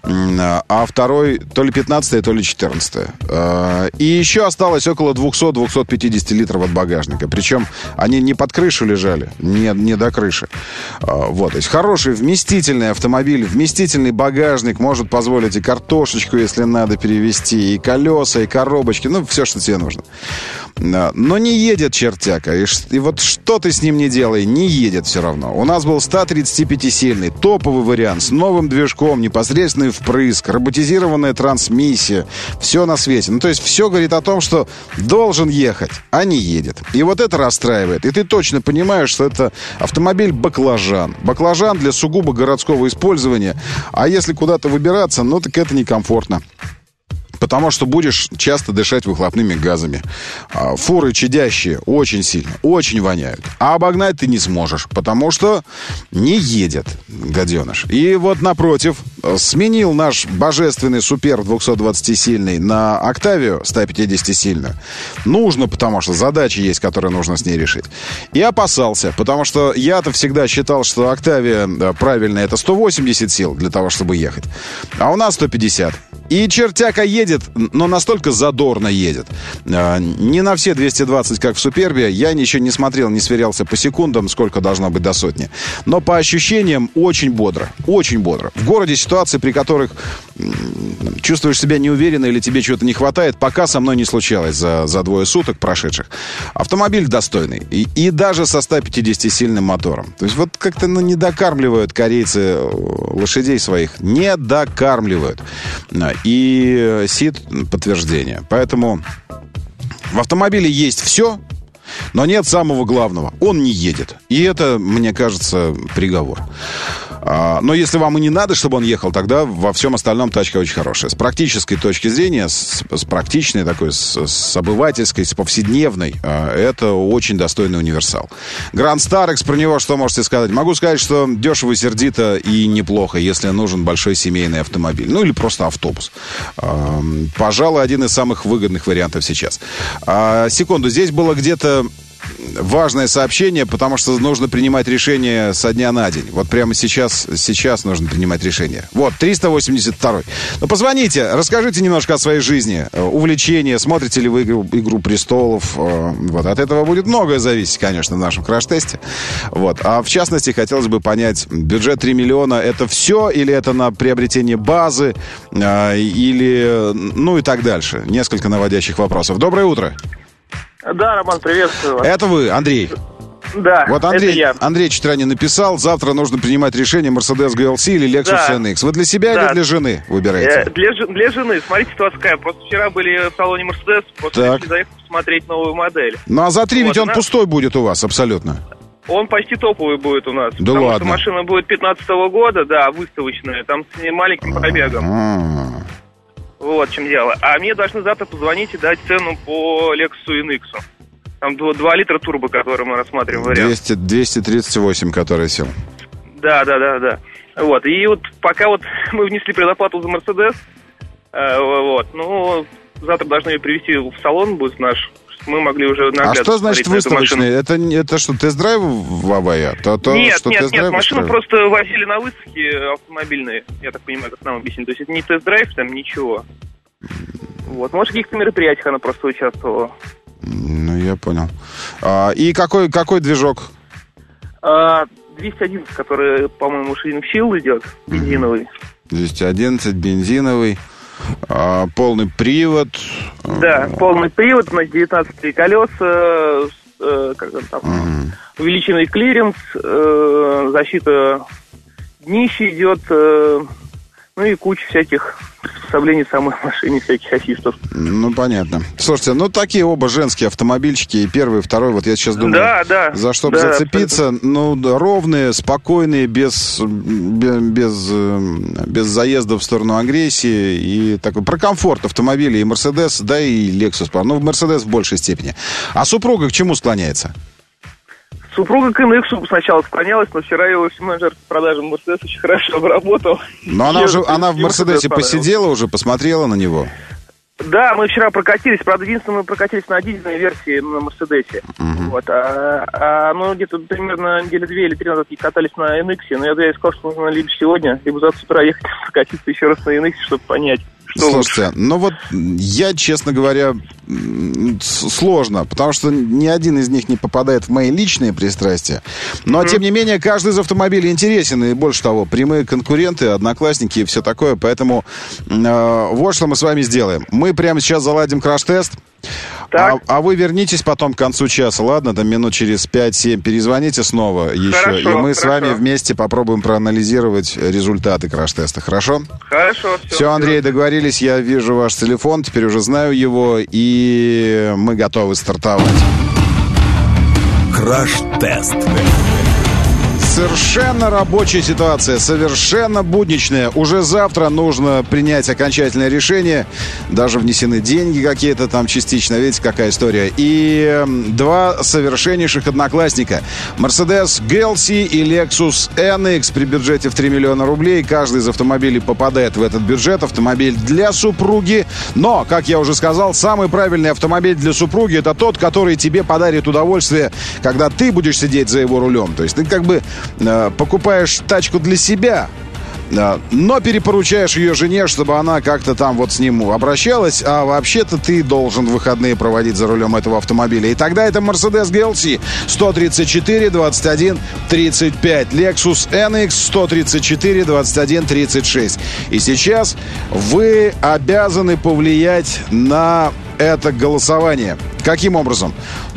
А второй то ли пятнадцатые, то ли четырнадцатые. Э, и еще осталось около двухсот — двухсот пятидесяти литров от багажника. Причем они не под крышу лежали, не, не до крыши. Вот, то есть хороший вместительный автомобиль, вместительный багажник, может позволить и картошечку, если надо, перевезти, и колеса, и коробочки, ну, все, что тебе нужно. Но не едет чертяка. И, и вот что ты с ним не делай, не едет все равно. У нас был сто тридцать пятисильный, топовый вариант, с новым движком, непосредственный впрыск, роботизированная трансмиссия, все на свете. Ну, то есть все говорит о том, что должен ехать, а не едет. И вот это расстраивает. И ты точно понимаешь, что это автомобиль-баклажан. Баклажан для сугубо городского использования. А если куда-то выбираться, ну, так это некомфортно. Потому что будешь часто дышать выхлопными газами. Фуры чадящие очень сильно, очень воняют. А обогнать ты не сможешь, потому что не едет, гаденыш. И вот напротив, сменил наш божественный Супер двухсотдвадцатисильный на Октавию сто пятидесятисильную. Нужно, потому что задачи есть, которые нужно с ней решить. И опасался, потому что я-то всегда считал, что Октавия правильно это сто восемьдесят сил для того, чтобы ехать. А у нас сто пятьдесят. И чертяка едет, но настолько задорно едет. Не на все двести двадцать, как в Супербе. Я еще не смотрел, не сверялся по секундам, сколько должно быть до сотни. Но по ощущениям очень бодро. Очень бодро. В городе ситуации, при которых чувствуешь себя неуверенно или тебе чего-то не хватает, пока со мной не случалось за, за двое суток прошедших. Автомобиль достойный. И, и даже со ста пятидесятисильным мотором. То есть вот как-то ну, не докармливают корейцы лошадей своих. Не докармливают. И Сид подтверждение. Поэтому в автомобиле есть все, но нет самого главного. Он не едет. И это, мне кажется, приговор. Но если вам и не надо, чтобы он ехал, тогда во всем остальном тачка очень хорошая. С практической точки зрения, с, с практичной такой, с, с обывательской, с повседневной, это очень достойный универсал. Гранд Старекс, про него что можете сказать? Могу сказать, что дешево, сердито и неплохо, если нужен большой семейный автомобиль. Ну или просто автобус. Пожалуй, один из самых выгодных вариантов сейчас. Секунду, здесь было где-то важное сообщение, потому что нужно принимать решение со дня на день. Вот прямо сейчас, сейчас нужно принимать решение. Вот, триста восемьдесят второй. Ну, позвоните, расскажите немножко о своей жизни, увлечения, смотрите ли вы игру, «Игру престолов». Вот, от этого будет многое зависеть, конечно, в нашем краш-тесте. Вот, а в частности, хотелось бы понять, бюджет три миллиона, это все или это на приобретение базы, или, ну и так дальше. Несколько наводящих вопросов. Доброе утро. Да, Роман, приветствую вас. Это вы, Андрей? Да, вот Андрей, это я. Андрей чуть ранее написал, завтра нужно принимать решение Mercedes джи эл си или Lexus да. эн икс. Вы для себя да. или для жены выбираете? Э, для, для жены. Смотрите, ситуация какая. Просто вчера были в салоне Mercedes, просто решили заехать посмотреть новую модель. Ну а за три вот, ведь он она... пустой будет у вас, абсолютно. Он почти топовый будет у нас. Да потому ладно. что машина будет пятнадцатого года, да, выставочная, там с маленьким пробегом. А-а-а. Вот в чем дело. А мне должны завтра позвонить и дать цену по Lexus эн икс. Там два литра турбо, который мы рассматриваем вариант. двести, двести тридцать восемь, который сел. Да, да, да, да. Вот, и вот пока вот мы внесли предоплату за Мерседес, э, вот, ну, завтра должны ее привезти в салон, будет наш, мы могли уже наглядно. А что значит выставочный? Это, это что, тест-драйв в АВАЯ? То, то, нет, что нет, нет, машину устроили? просто возили на выставки автомобильные, я так понимаю, как нам объяснили. То есть это не тест-драйв, там ничего. Вот, может, в каких-то мероприятиях она просто участвовала. Ну, я понял. А, и какой, какой движок? А, двести одиннадцать, который, по-моему, лошадиных сил идет, бензиновый. двести одиннадцать, бензиновый, а, полный привод. Да, полный привод, на девятнадцать колеса, э, как там, угу. увеличенный клиренс, э, защита днища идет, э, ну и куча всяких приспособлений в самой машине, всяких ассистов. Ну, понятно. Слушайте, ну, такие оба женские автомобильчики, и первый, и второй, вот я сейчас думаю, да, да, за что да, зацепиться, абсолютно. Ну, ровные, спокойные, без, без, без заезда в сторону агрессии, и такой, про комфорт автомобиля и Мерседес, да и Lexus, ну, Мерседес в большей степени. А супруга к чему склоняется? Супруга к Инексу сначала склонялась, но вчера его менеджер по продажам Мерседес очень хорошо обработал. Но она, уже, она в Мерседесе посидела уже, посмотрела на него? Да, мы вчера прокатились, правда, единственное, мы прокатились на дизельной версии на Мерседесе. Uh-huh. Вот, а, а ну, где-то примерно недели две или три назад катались на эн икс, но я, я сказал, что нужно либо сегодня, либо завтра с утра ехать прокатиться еще раз на эн икс, чтобы понять. Что Слушайте, лучше. ну вот я, честно говоря, сложно, потому что ни один из них не попадает в мои личные пристрастия. Но, mm-hmm. тем не менее, каждый из автомобилей интересен, и больше того, прямые конкуренты, одноклассники и все такое. Поэтому э, вот что мы с вами сделаем. Мы прямо сейчас заладим краш-тест. А, а вы вернитесь потом к концу часа, ладно? Там минут через пять-семь перезвоните снова еще. Хорошо, и мы хорошо. с вами вместе попробуем проанализировать результаты краш-теста. Хорошо? Хорошо. Все, все, Андрей, все. договорились. Я вижу ваш телефон, теперь уже знаю его. И мы готовы стартовать. Краш-тест. Совершенно рабочая ситуация, совершенно будничная. Уже завтра нужно принять окончательное решение. Даже внесены деньги какие-то там частично. Видите, какая история. И два совершеннейших одноклассника. Mercedes джи эл си и Lexus эн икс при бюджете в три миллиона рублей. Каждый из автомобилей попадает в этот бюджет. Автомобиль для супруги. Но, как я уже сказал, самый правильный автомобиль для супруги — это тот, который тебе подарит удовольствие, когда ты будешь сидеть за его рулем. То есть ты как бы покупаешь тачку для себя, но перепоручаешь ее жене, чтобы она как-то там вот с ним обращалась, а вообще-то ты должен выходные проводить за рулем этого автомобиля. И тогда это Mercedes джи эл си сто тридцать четыре двадцать один тридцать пять, Lexus эн икс сто тридцать четыре двадцать один тридцать шесть. И сейчас вы обязаны повлиять на это голосование. Каким образом?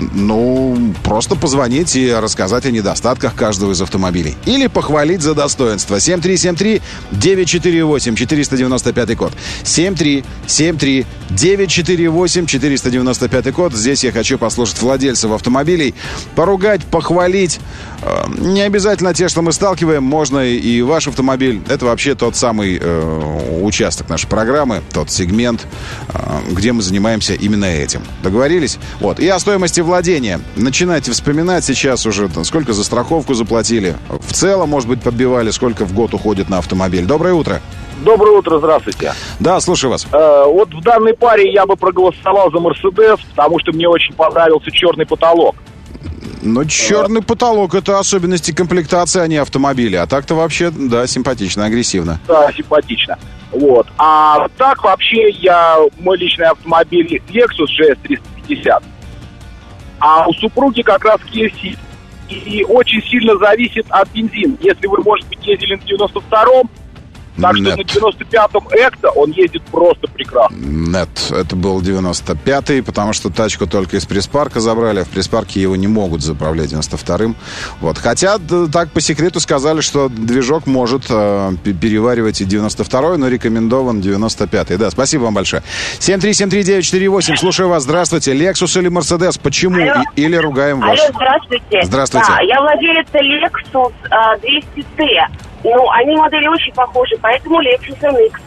Ну, просто позвонить и рассказать о недостатках каждого из автомобилей. Или похвалить за достоинство. семь три семь три девять четыре восемь четыреста девяносто пятый код. семь три семь три девять четыре восемь четыреста девяносто пятый код. Здесь я хочу послушать владельцев автомобилей. Поругать, похвалить. Не обязательно те, что мы сталкиваем. Можно и ваш автомобиль. Это вообще тот самый э, участок нашей программы, тот сегмент, э, где мы занимаемся именно этим. Договорились? Вот. И о стоимости владения. Начинайте вспоминать сейчас уже, сколько за страховку заплатили. В целом, может быть, подбивали, сколько в год уходит на автомобиль. Доброе утро. Доброе утро, здравствуйте. Да, слушаю вас. Э, вот в данной паре я бы проголосовал за Мерседес, потому что мне очень понравился черный потолок. Но черный потолок — это особенности комплектации, а не автомобиля. А так-то вообще, да, симпатично, агрессивно. Да, симпатично. Вот. А так вообще я, мой личный автомобиль Lexus джи эс триста пятьдесят. А у супруги как раз кей эл си. И очень сильно зависит от бензина. Если вы, может быть, ездили на девяносто втором, так что Нет. на девяносто пятом Экто он ездит просто прекрасно. Нет, это был девяносто пятый, потому что тачку только из пресс-парка забрали, а в пресс-парке его не могут заправлять девяносто вторым. Вот. Хотя, так по секрету сказали, что движок может э, переваривать и девяносто второй, но рекомендован девяносто пятый. Да, спасибо вам большое. семь три семь три девять четыре восемь, слушаю вас. Здравствуйте. Lexus или Mercedes? Почему? Алло. И, или ругаем вас? Алло, здравствуйте. Здравствуйте. Да, я владелица Lexus а, двести тэ. Ну, они модели очень похожи, поэтому Lexus эн икс.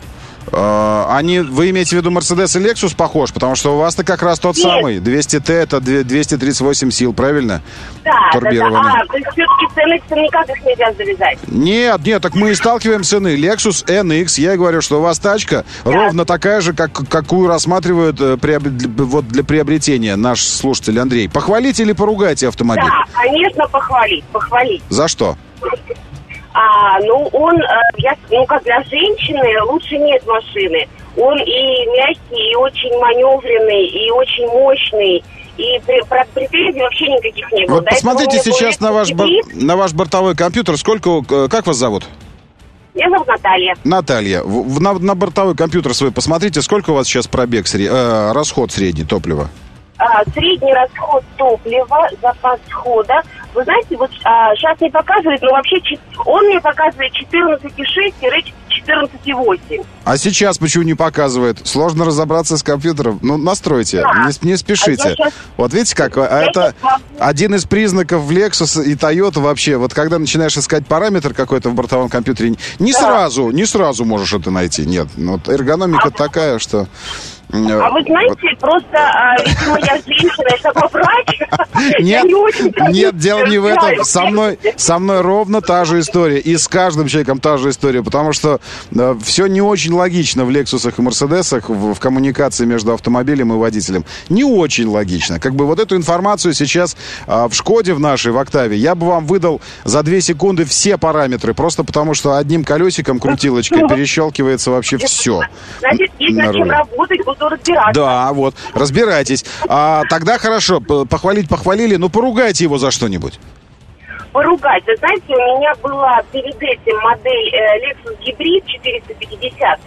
Они, вы имеете в виду Mercedes и Lexus похож? Потому что у вас-то как раз тот Нет. самый. двести тэ это двести тридцать восемь сил, правильно? Да, да, да. А, то есть все-таки с эн икс никак их нельзя завязать? Нет, нет, так мы и сталкиваем цены. Lexus эн икс, я и говорю, что у вас тачка да. ровно такая же, как, какую рассматривают вот для приобретения наш слушатель Андрей. Похвалите или поругайте автомобиль? Да, конечно, похвалить, похвалить. За что? А, ну, он, я, ну, как для женщины, лучше нет машины. Он и мягкий, и очень маневренный, и очень мощный. И при, про претензий вообще никаких не было. Вот посмотрите сейчас на ваш, на ваш бортовой компьютер. Сколько, как вас зовут? Меня зовут Наталья. Наталья, в, на, на бортовой компьютер свой посмотрите, сколько у вас сейчас пробег, сред, э, расход средний топлива? А, средний расход топлива, запас хода. Вы знаете, вот а, сейчас не показывает, но вообще он мне показывает четырнадцать и шесть - четырнадцать и восемь. А сейчас почему не показывает? Сложно разобраться с компьютером. Ну, настройте, да. не, не спешите. А сейчас... Вот видите как? А это один из признаков в Lexus и Toyota вообще. Вот когда начинаешь искать параметр какой-то в бортовом компьютере, не да. сразу, не сразу можешь это найти. Нет, вот эргономика а... такая, что... А вы знаете, вот. просто, а, видимо, я женщина, я такой врач. Нет, не нет, дело не в этом. Со мной, со мной ровно та же история. И с каждым человеком та же история. Потому что э, все не очень логично в Лексусах и Мерседесах, в, в коммуникации между автомобилем и водителем. Не очень логично. Как бы вот эту информацию сейчас э, в Шкоде в нашей, в Октаве, я бы вам выдал за две секунды все параметры. Просто потому что одним колесиком, крутилочкой, перещелкивается вообще все. Значит, есть над чем работать, разбираться. Да, вот, разбирайтесь. А, тогда хорошо, похвалить похвалили, но поругайте его за что-нибудь. Поругать. Вы знаете, у меня была перед этим модель э, Lexus Hybrid четыреста пятьдесят.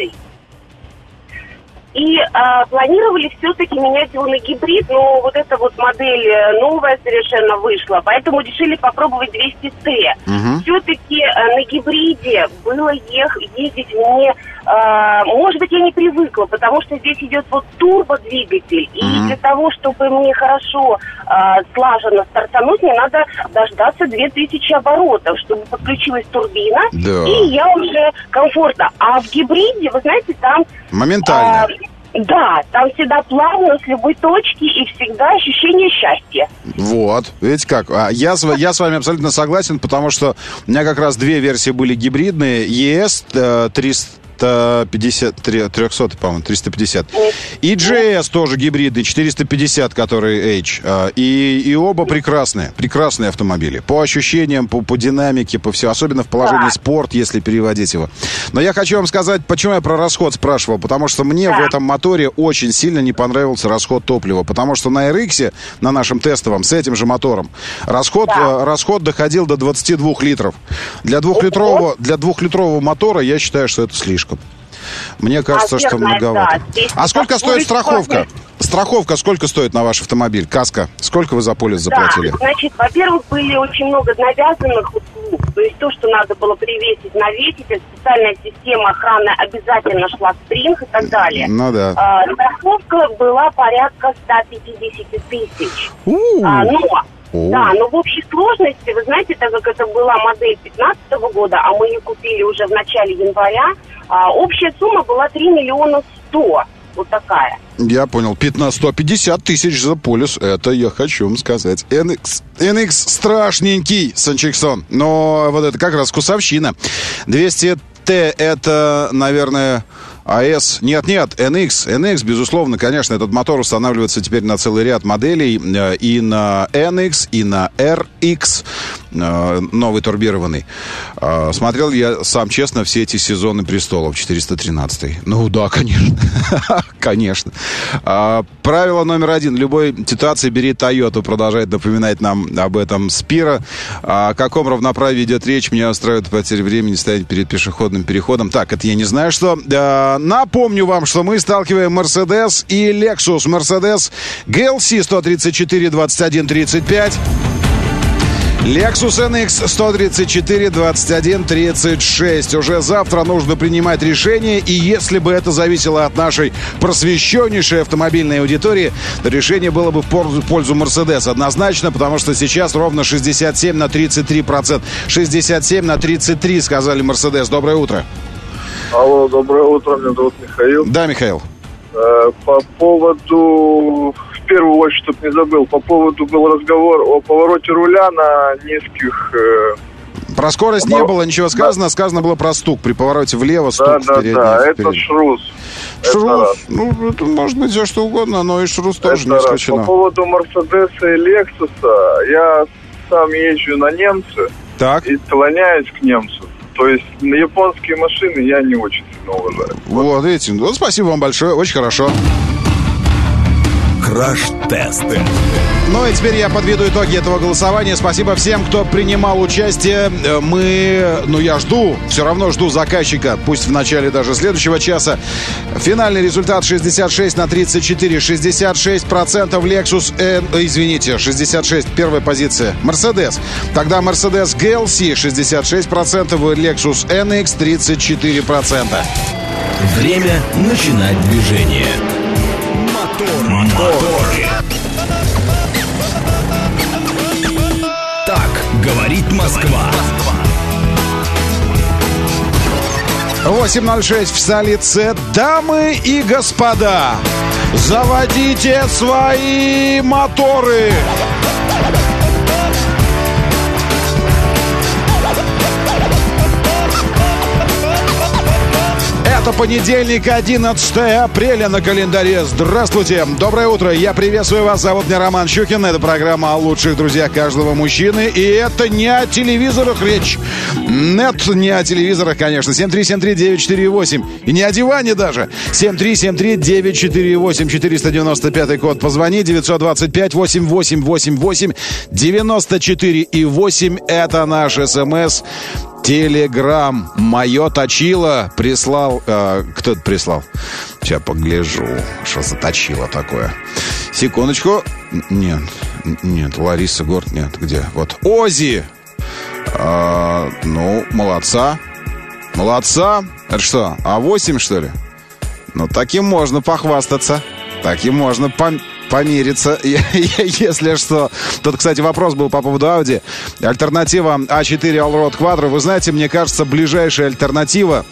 И э, планировали все-таки менять его на гибрид, но вот эта вот модель новая совершенно вышла, поэтому решили попробовать двести тэ. Угу. Все-таки э, на гибриде было ех, ездить мне... Uh, может быть, я не привыкла, потому что здесь идет вот турбодвигатель, и mm-hmm. для того, чтобы мне хорошо uh, слаженно стартануть, мне надо дождаться две тысячи оборотов, чтобы подключилась турбина, да. и я уже комфортно. А в гибриде, вы знаете, там... Моментально. Uh, Да, там всегда плавно, с любой точки, и всегда ощущение счастья. Вот, видите как. Я, я с вами абсолютно согласен, потому что у меня как раз две версии были гибридные. и эс триста пятьдесят, триста, по-моему, триста пятьдесят. И джей эс тоже гибридный, четыреста пятьдесят, который H. И, и оба прекрасные, прекрасные автомобили. По ощущениям, по, по динамике, по всему. Особенно в положении да. спорт, если переводить его. Но я хочу вам сказать, почему я про расход спрашивал. Потому что мне да. в этом моторе очень сильно не понравился расход топлива. Потому что на эр икс, на нашем тестовом, с этим же мотором, расход, да. расход доходил до двадцати двух литров. Для двухлитрового, для двухлитрового мотора я считаю, что это слишком. Мне кажется, а, что верно, многовато. Да. А сколько стоит страховка? Страховка сколько стоит на ваш автомобиль? Каска. Сколько вы за полис заплатили? Да, значит, во-первых, были очень много навязанных услуг. То есть то, что надо было привесить, навесить, специальная система охраны обязательно шла спринг и так далее. Ну да. А, страховка была порядка ста пятидесяти тысяч. А, но... О. Да, но в общей сложности, вы знаете, так как это была модель пятнадцатого года, а мы ее купили уже в начале января, а, общая сумма была три миллиона сто. Вот такая. Я понял. пятнадцать, сто пятьдесят тысяч за полис. Это я хочу вам сказать. эн икс. эн икс страшненький, Санчиксон. Но вот это как раз вкусовщина. двести тэ это, наверное... АЭС, нет-нет, эн икс, эн икс, безусловно, конечно, этот мотор устанавливается теперь на целый ряд моделей, и на эн икс, и на эр икс, новый турбированный. Смотрел я сам, честно, все эти сезоны «Престолов», четыреста тринадцатый. Ну да, конечно, конечно. Правило номер один. В любой ситуации бери Toyota, продолжает напоминать нам об этом Спира. О каком равноправии идет речь, меня устраивает потеря времени стоять перед пешеходным переходом. Так, это я не знаю, что... Напомню вам, что мы сталкиваем Mercedes и Lexus. Mercedes джи эл си сто тридцать четыре двадцать один тридцать пять. Lexus эн икс сто тридцать четыре двадцать один тридцать шесть. Уже завтра нужно принимать решение, и если бы это зависело от нашей просвещеннейшей автомобильной аудитории, то решение было бы в пользу Mercedes однозначно, потому что сейчас ровно шестьдесят семь на тридцать три процента. шестьдесят семь на тридцать три, сказали Mercedes. Доброе утро. Алло, доброе утро, меня зовут Михаил. Да, Михаил. По поводу, в первую очередь, чтобы не забыл, по поводу был разговор о повороте руля на низких... Про скорость Поворот... не было ничего сказано, да. Сказано было про стук. При повороте влево стук да, в да, передний. Да, впереди. это шрус. Шрус, это ну, это может быть все что угодно, но и шрус это тоже не исключено. По поводу Мерседеса и Лексуса, я сам езжу на немцы так. и склоняюсь к немцу. То есть на японские машины я не очень сильно уважаю. Вот, вот видите, ну, спасибо вам большое, очень хорошо. Краш-тест. Ну и теперь я подведу итоги этого голосования. Спасибо всем, кто принимал участие. Мы, ну я жду, все равно жду заказчика, пусть в начале даже следующего часа. Финальный результат шестьдесят шесть на тридцать четыре. шестьдесят шесть процентов Lexus N, извините, шестьдесят шесть, первая позиция, Mercedes. Тогда Mercedes джи эл си шестьдесят шесть процентов и Lexus эн икс тридцать четыре процента. Время начинать движение. Моторы. Так говорит Москва. восемь ноль шесть в столице. Дамы и господа, заводите свои моторы. Это понедельник, одиннадцатое апреля на календаре. Здравствуйте, доброе утро, я приветствую вас, зовут меня Роман Щукин. Это программа о лучших друзьях каждого мужчины. И это не о телевизорах речь. Нет, не о телевизорах, конечно. семь три семь три девять четыре восемь. И не о диване даже. семь три семь три девять четыре восемь. четыреста девяносто пятый код. Позвони. девятьсот двадцать пять восемь восемь восемь восемь девяносто четыре и восемь. Это наш СМС. Телеграм. Мое точило прислал... Э, кто это прислал? Сейчас погляжу, что за точило такое. Секундочку. Нет, нет, Лариса Горд, нет. Где? Вот. Ози. Э, ну, молодца. Молодца. Это что, а восемь, что ли? Ну, таким можно похвастаться. Таким можно пом- помириться, если что. Тут, кстати, вопрос был по поводу Audi. Альтернатива а четыре Allroad Quattro. Вы знаете, мне кажется, ближайшая альтернатива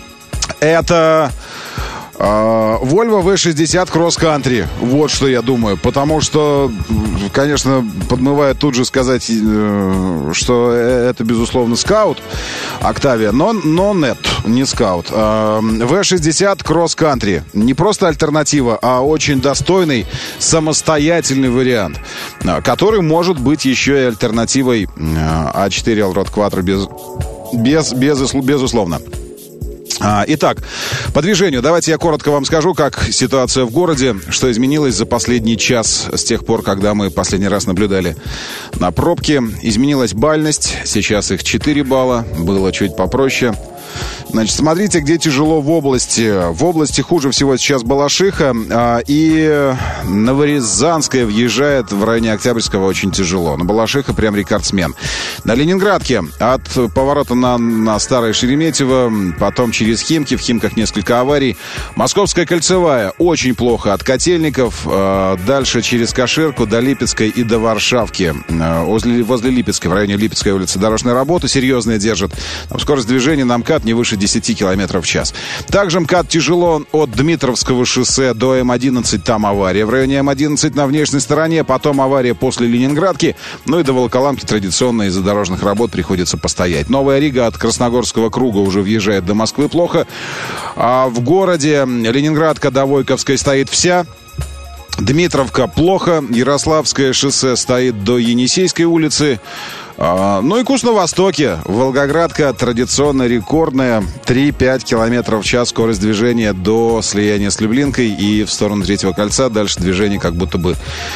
это э, Volvo ви шестьдесят Cross Country. Вот что я думаю. Потому что, конечно, подмывает тут же сказать, э, что это, безусловно, Scout Octavia, но, но нет, не Scout. Э, ви шестьдесят Cross Country. Не просто альтернатива, а очень достойный самостоятельный вариант, который может быть еще и альтернативой э, а четыре Allroad Quattro без, без, без, безусловно. Итак, по движению. Давайте я коротко вам скажу, как ситуация в городе, что изменилось за последний час с тех пор, когда мы последний раз наблюдали на пробки. Изменилась бальность, сейчас их четыре балла, было чуть попроще. Значит, смотрите, где тяжело в области. В области хуже всего сейчас Балашиха, а, и Новорязанская въезжает в районе Октябрьского очень тяжело. На Балашиха прям рекордсмен. На Ленинградке от поворота на, на Старое Шереметьево, потом через Химки, в Химках несколько аварий. Московская кольцевая очень плохо от Котельников, а, дальше через Каширку до Липецкой и до Варшавки. А, возле, возле Липецкой, в районе Липецкой улицы дорожная работа серьезная держит. Там скорость движения на МКАД не выше десять километров в час. Также МКАД тяжело от Дмитровского шоссе до эм одиннадцать, там авария. В районе эм одиннадцать на внешней стороне, потом авария после Ленинградки. Ну и до Волоколамки традиционно из-за дорожных работ приходится постоять. Новая Рига от Красногорского круга уже въезжает до Москвы плохо. А в городе Ленинградка до Войковской стоит вся. Дмитровка плохо. Ярославское шоссе стоит до Енисейской улицы. Ну и курс на востоке. Волгоградка традиционно рекордная. три-пять километров в час скорость движения до слияния с Люблинкой и в сторону Третьего кольца. Дальше движение как будто бы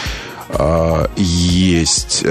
э, есть.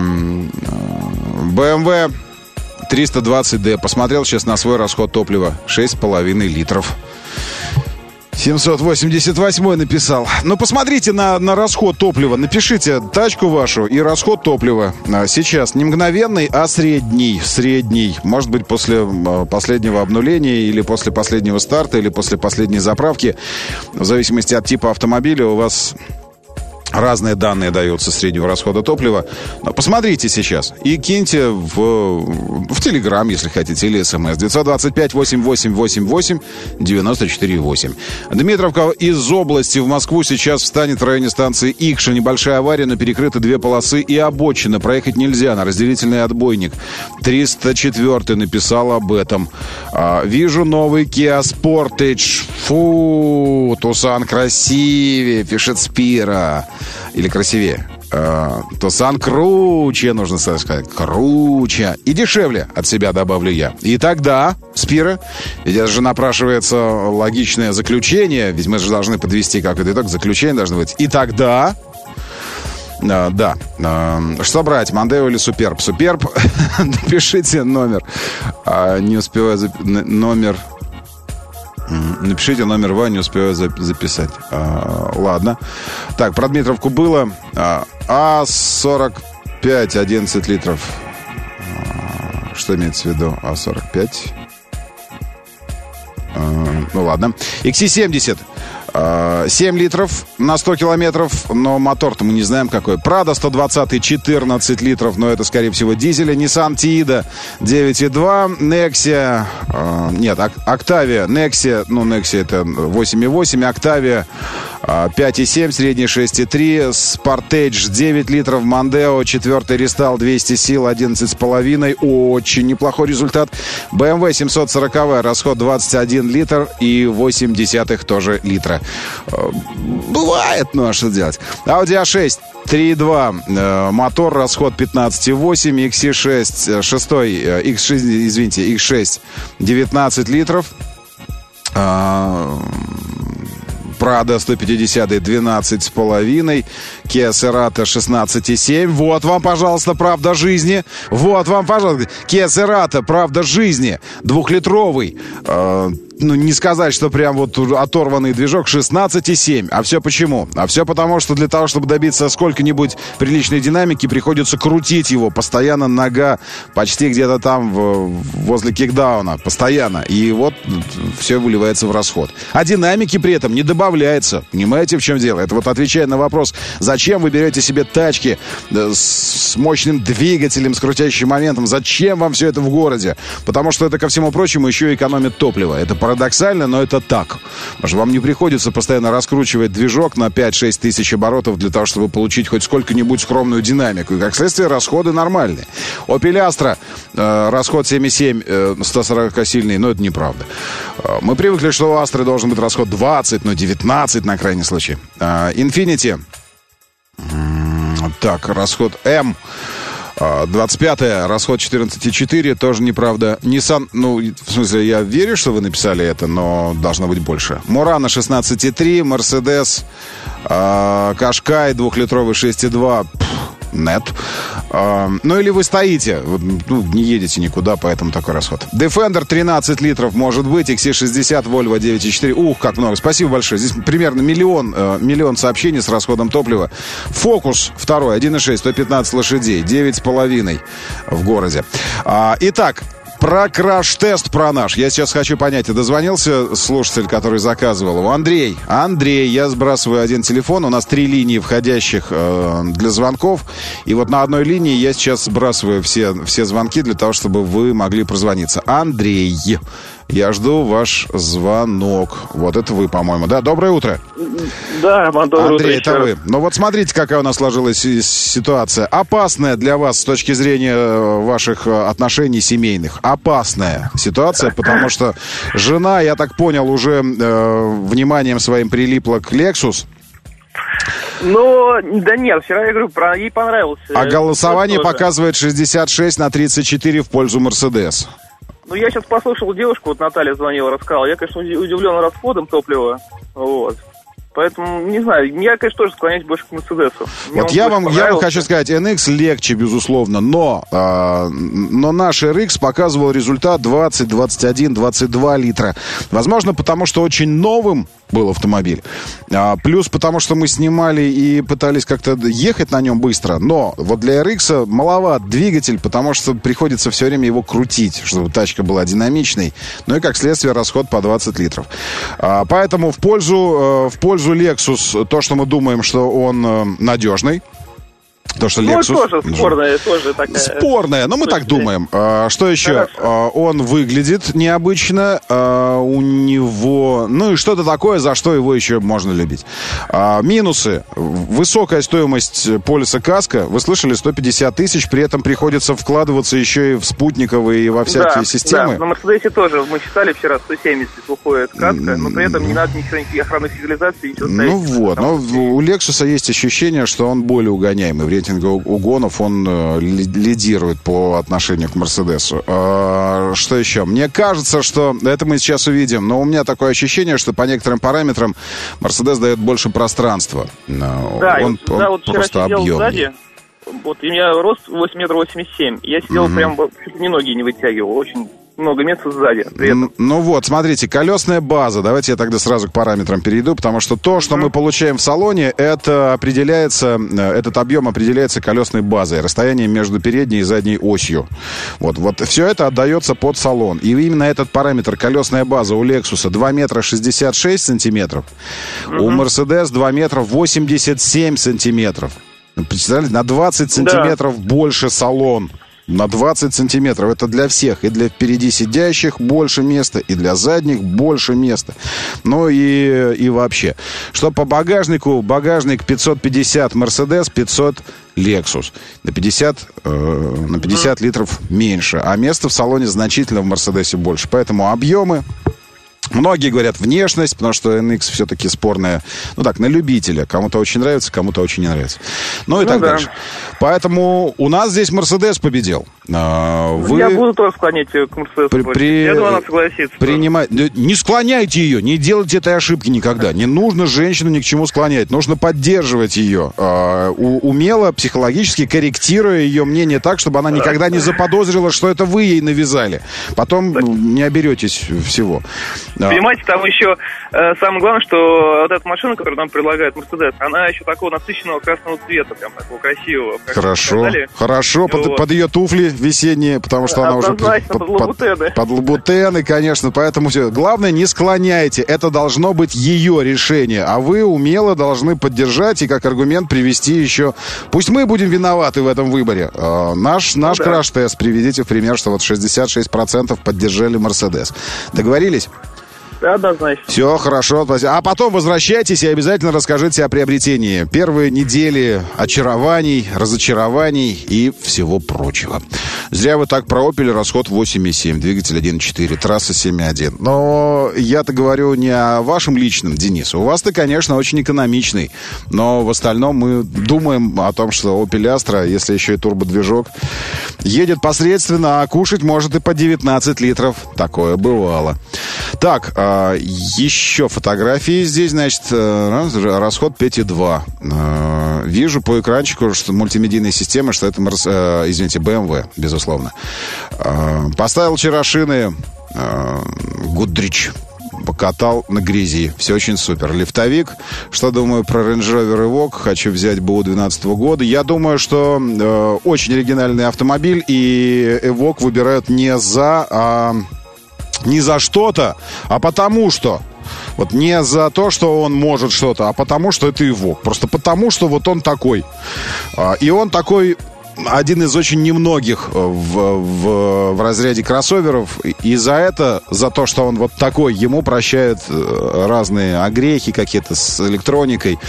бэ эм вэ триста двадцать дэ. Посмотрел сейчас на свой расход топлива. шесть с половиной литров. семьсот восемьдесят восемь написал. Ну, посмотрите на, на расход топлива. Напишите тачку вашу и расход топлива. Сейчас не мгновенный, а средний. Средний. Может быть, после последнего обнуления или после последнего старта, или после последней заправки. В зависимости от типа автомобиля у вас Разные данные даются среднего расхода топлива. Но посмотрите сейчас и киньте в, в Телеграм, если хотите, или СМС. девятьсот двадцать пять восемьдесят восемь восемьдесят восемь девяносто четыре восемь. Дмитровка из области в Москву сейчас встанет в районе станции Икша. Небольшая авария, но перекрыты две полосы и обочина. Проехать нельзя на разделительный отбойник. триста четвёртый написал об этом. А, вижу новый Kia Sportage. Фу, Тусан красивее, пишет Спира. Или красивее. Uh, Тусан круче, нужно сказать. Круче. И дешевле, от себя добавлю я. И тогда, Спира, ведь это же напрашивается логичное заключение, ведь мы же должны подвести какой-то итог, заключение должно быть. И тогда... Uh, да. Uh, что брать, Мондео или Суперб? Суперб, напишите номер. Uh, не успеваю зап... номер... Напишите номер Вани, не успеваю записать. А, ладно. Так, про Дмитровку было. А сорок пять, одиннадцать литров. А, что имеется в виду? А сорок пять. А, ну ладно. икс си семьдесят. семь литров на сто километров, но мотор-то мы не знаем какой. Прада сто двадцать, четырнадцать литров, но это, скорее всего, дизеля. Nissan Tiida девять и два. Nexia, э, нет, Octavia, Nexia, ну, Nexia это восемь и восемь, Octavia э, пять и семь, средний шесть и три. Sportage девять литров, Mondeo, четвертый рестал, двести сил, одиннадцать с половиной. Очень неплохой результат. бэ эм вэ семьсот сорок, расход двадцать один литр и восемь десятых тоже литра. Бывает, ну а что делать? Audi а шесть три и два, э, мотор, расход пятнадцать и восемь, икс шесть, шестой, э, икс шесть, извините, икс шесть девятнадцать литров, э, Prado сто пятьдесят двенадцать с половиной, Kia Cerato шестнадцать и семь. Вот вам, пожалуйста, правда жизни. Вот вам, пожалуйста, Kia Cerato, правда жизни, двухлитровый. Э, ну, не сказать, что прям вот оторванный движок, шестнадцать и семь. А все почему? А все потому, что для того, чтобы добиться сколько-нибудь приличной динамики, приходится крутить его. Постоянно нога почти где-то там в, возле кикдауна. Постоянно. И вот все выливается в расход. А динамики при этом не добавляется. Понимаете, в чем дело? Это вот отвечая на вопрос, зачем вы берете себе тачки с мощным двигателем, с крутящим моментом? Зачем вам все это в городе? Потому что это, ко всему прочему, еще и экономит топливо. Это парадоксально, но это так. Потому что вам не приходится постоянно раскручивать движок на пять-шесть тысяч оборотов для того, чтобы получить хоть сколько-нибудь скромную динамику. И, как следствие, расходы нормальные. Opel Astra, э, расход семь и семь, э, сто сорок сильный, но это неправда. Э, мы привыкли, что у Astra должен быть расход двадцать, но девятнадцать на крайний случай. Э, Infiniti. М-м, так, расход M. двадцать пятое, расход четырнадцать и четыре, тоже неправда. Nissan, ну, в смысле, я верю, что вы написали это, но должно быть больше. Murano шестнадцать и три, Mercedes, э, Qashqai двухлитровый шесть и два, нет. Э, ну, или вы стоите, ну, не едете никуда, поэтому такой расход. Defender тринадцать литров, может быть, икс шестьдесят, Volvo девять и четыре. Ух, как много, спасибо большое. Здесь примерно миллион, э, миллион сообщений с расходом топлива. Focus второй, один и шесть, сто пятнадцать лошадей, девять с половиной в городе. А, итак, про краш-тест про наш. Я сейчас хочу понять, дозвонился слушатель, который заказывал его? Андрей, Андрей, я сбрасываю один телефон. У нас три линии входящих э, для звонков. И вот на одной линии я сейчас сбрасываю все, все звонки для того, чтобы вы могли прозвониться. Андрей, я жду ваш звонок. Вот это вы, по-моему, да? Доброе утро. Да, доброе Андрей, утро. это вы. Ну вот смотрите, какая у нас сложилась ситуация. Опасная для вас с точки зрения ваших отношений семейных. Опасная ситуация, потому что жена, я так понял, уже э, вниманием своим прилипла к Lexus. Ну, да нет, вчера я говорю, про ей понравился. А голосование показывает шестьдесят шесть на тридцать четыре в пользу Mercedes. Ну, я сейчас послушал девушку, вот Наталья звонила, рассказала. Я, конечно, удивлен расходом топлива. Вот. Поэтому, не знаю, я, конечно, тоже склоняюсь больше к Мерседесу. Вот я вам, я вам хочу сказать, эн икс легче, безусловно, но, э, но наш эр икс показывал результат двадцать, двадцать один, двадцать два литра. Возможно, потому что очень новым был автомобиль. А, плюс потому, что мы снимали и пытались как-то ехать на нем быстро. Но вот для эр икс маловат двигатель, потому что приходится все время его крутить, чтобы тачка была динамичной. Ну и, как следствие, расход по двадцать литров. А, поэтому в пользу, в пользу пользу Lexus то, что мы думаем, что он э, надежный. То, что Lexus... Ну, тоже спорная, тоже такая... Спорная, но мы так думаем. А, что еще? А, он выглядит необычно. А, у него... Ну и что-то такое, за что его еще можно любить. А, минусы. Высокая стоимость полиса каска. Вы слышали, сто пятьдесят тысяч. При этом приходится вкладываться еще и в спутниковые, и во всякие да, системы. Да, на Мерседесе тоже. Мы считали вчера сто семьдесят уходит каска, но при этом не надо ничего, никаких охранных сигнализаций, ничего ставить. Ну вот. Но у Lexus есть ощущение, что он более угоняемый. В рейтинге угонов он э, лидирует по отношению к Мерседесу. Э, что еще? Мне кажется, что это мы сейчас увидим, но у меня такое ощущение, что по некоторым параметрам Мерседес дает больше пространства. Да, он, вот, он да, вот вчера просто сидел объемный. Сзади, вот, и у меня рост восемь метров восемьдесят семь. Я сидел Угу. прям, чуть ли не ноги не вытягивал, очень много места сзади. При этом. Ну вот, смотрите, колесная база. Давайте я тогда сразу к параметрам перейду, потому что то, что mm-hmm. мы получаем в салоне, это определяется, этот объем определяется колесной базой, расстоянием между передней и задней осью. Вот, вот все это отдается под салон. И именно этот параметр, колесная база у Lexus два метра шестьдесят шесть сантиметров, mm-hmm. у Mercedes два метра восемьдесят семь сантиметров. Представляете, на двадцать сантиметров да. больше салон. На двадцать сантиметров. Это для всех. И для впереди сидящих больше места, и для задних больше места. Ну и, и вообще. Что по багажнику? Багажник пятьсот пятьдесят Mercedes, пятьсот Lexus. На пятьдесят, э, на пятьдесят литров меньше. А места в салоне значительно в Мерседесе больше. Поэтому объемы... Многие говорят внешность, потому что эн икс все-таки спорная, ну так, на любителя. Кому-то очень нравится, кому-то очень не нравится. Ну и ну, так да. дальше. Поэтому у нас здесь Мерседес победил. Вы... Я буду тоже склонять ее к Мерседесу. При, при... Я думаю, она согласится. Принимать... Не склоняйте ее, не делайте этой ошибки никогда. Не нужно женщину ни к чему склонять. Нужно поддерживать ее. Умело, психологически корректируя ее мнение так, чтобы она никогда не заподозрила, что это вы ей навязали. Потом так. не оберетесь всего. Понимаете, там еще э, самое главное, что вот эта машина, которую нам предлагает Мерседес, она еще такого насыщенного красного цвета, прям такого красивого. Хорошо, хорошо, под, вот. под ее туфли весенние, потому что она уже под, под лабутены. Под лабутены, конечно, поэтому все. Главное, не склоняйте, это должно быть ее решение, а вы умело должны поддержать и как аргумент привести еще. Пусть мы будем виноваты в этом выборе. Э, наш ну, наш да. краш-тест приведите в пример, что вот шестьдесят шесть процентов поддержали Мерседес. Договорились? Да, однозначно. Все, хорошо. А потом возвращайтесь и обязательно расскажите о приобретении. Первые недели очарований, разочарований и всего прочего. Зря вы так про Opel, расход восемь и семь, двигатель один и четыре, трасса семь и один. Но я-то говорю не о вашем личном, Денис. У вас-то, конечно, очень экономичный. Но в остальном мы думаем о том, что Opel Astra, если еще и турбодвижок, едет посредственно, а кушать может и по девятнадцать литров. Такое бывало. Так, еще фотографии здесь, значит, расход пять и два. Вижу по экранчику, что мультимедийная система, что это, извините, бэ эм вэ, безусловно. Поставил вчера шины Goodrich, покатал на грязи. Все очень супер. Лифтовик. Что думаю про Range Rover Evoque? Хочу взять БУ двенадцатого года. Я думаю, что э, очень оригинальный автомобиль, и Evoque выбирают не за... А... Не за что-то, а потому что. Вот не за то, что он может что-то, а потому что это Evoque. Просто потому, что вот он такой. И он такой... один из очень немногих в, в, в разряде кроссоверов. И за это, за то, что он вот такой, ему прощают разные огрехи какие-то с электроникой,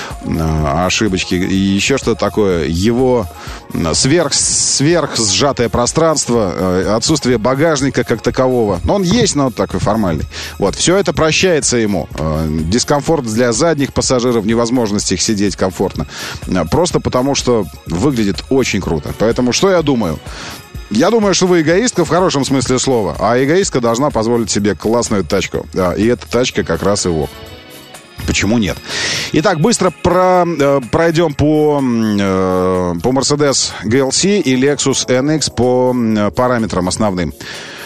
ошибочки и еще что-то такое. Его сверх, сверх сжатое пространство, отсутствие багажника как такового. Но он есть, но такой формальный. Вот, все это прощается ему. Дискомфорт для задних пассажиров, невозможность их сидеть комфортно. Просто потому, что выглядит очень круто. Поэтому что я думаю? Я думаю, что вы эгоистка в хорошем смысле слова. А эгоистка должна позволить себе классную тачку. И эта тачка как раз Evoque. Почему нет? Итак, быстро про, э, пройдем по, э, по Mercedes джи эл си и Lexus эн икс по э, параметрам основным.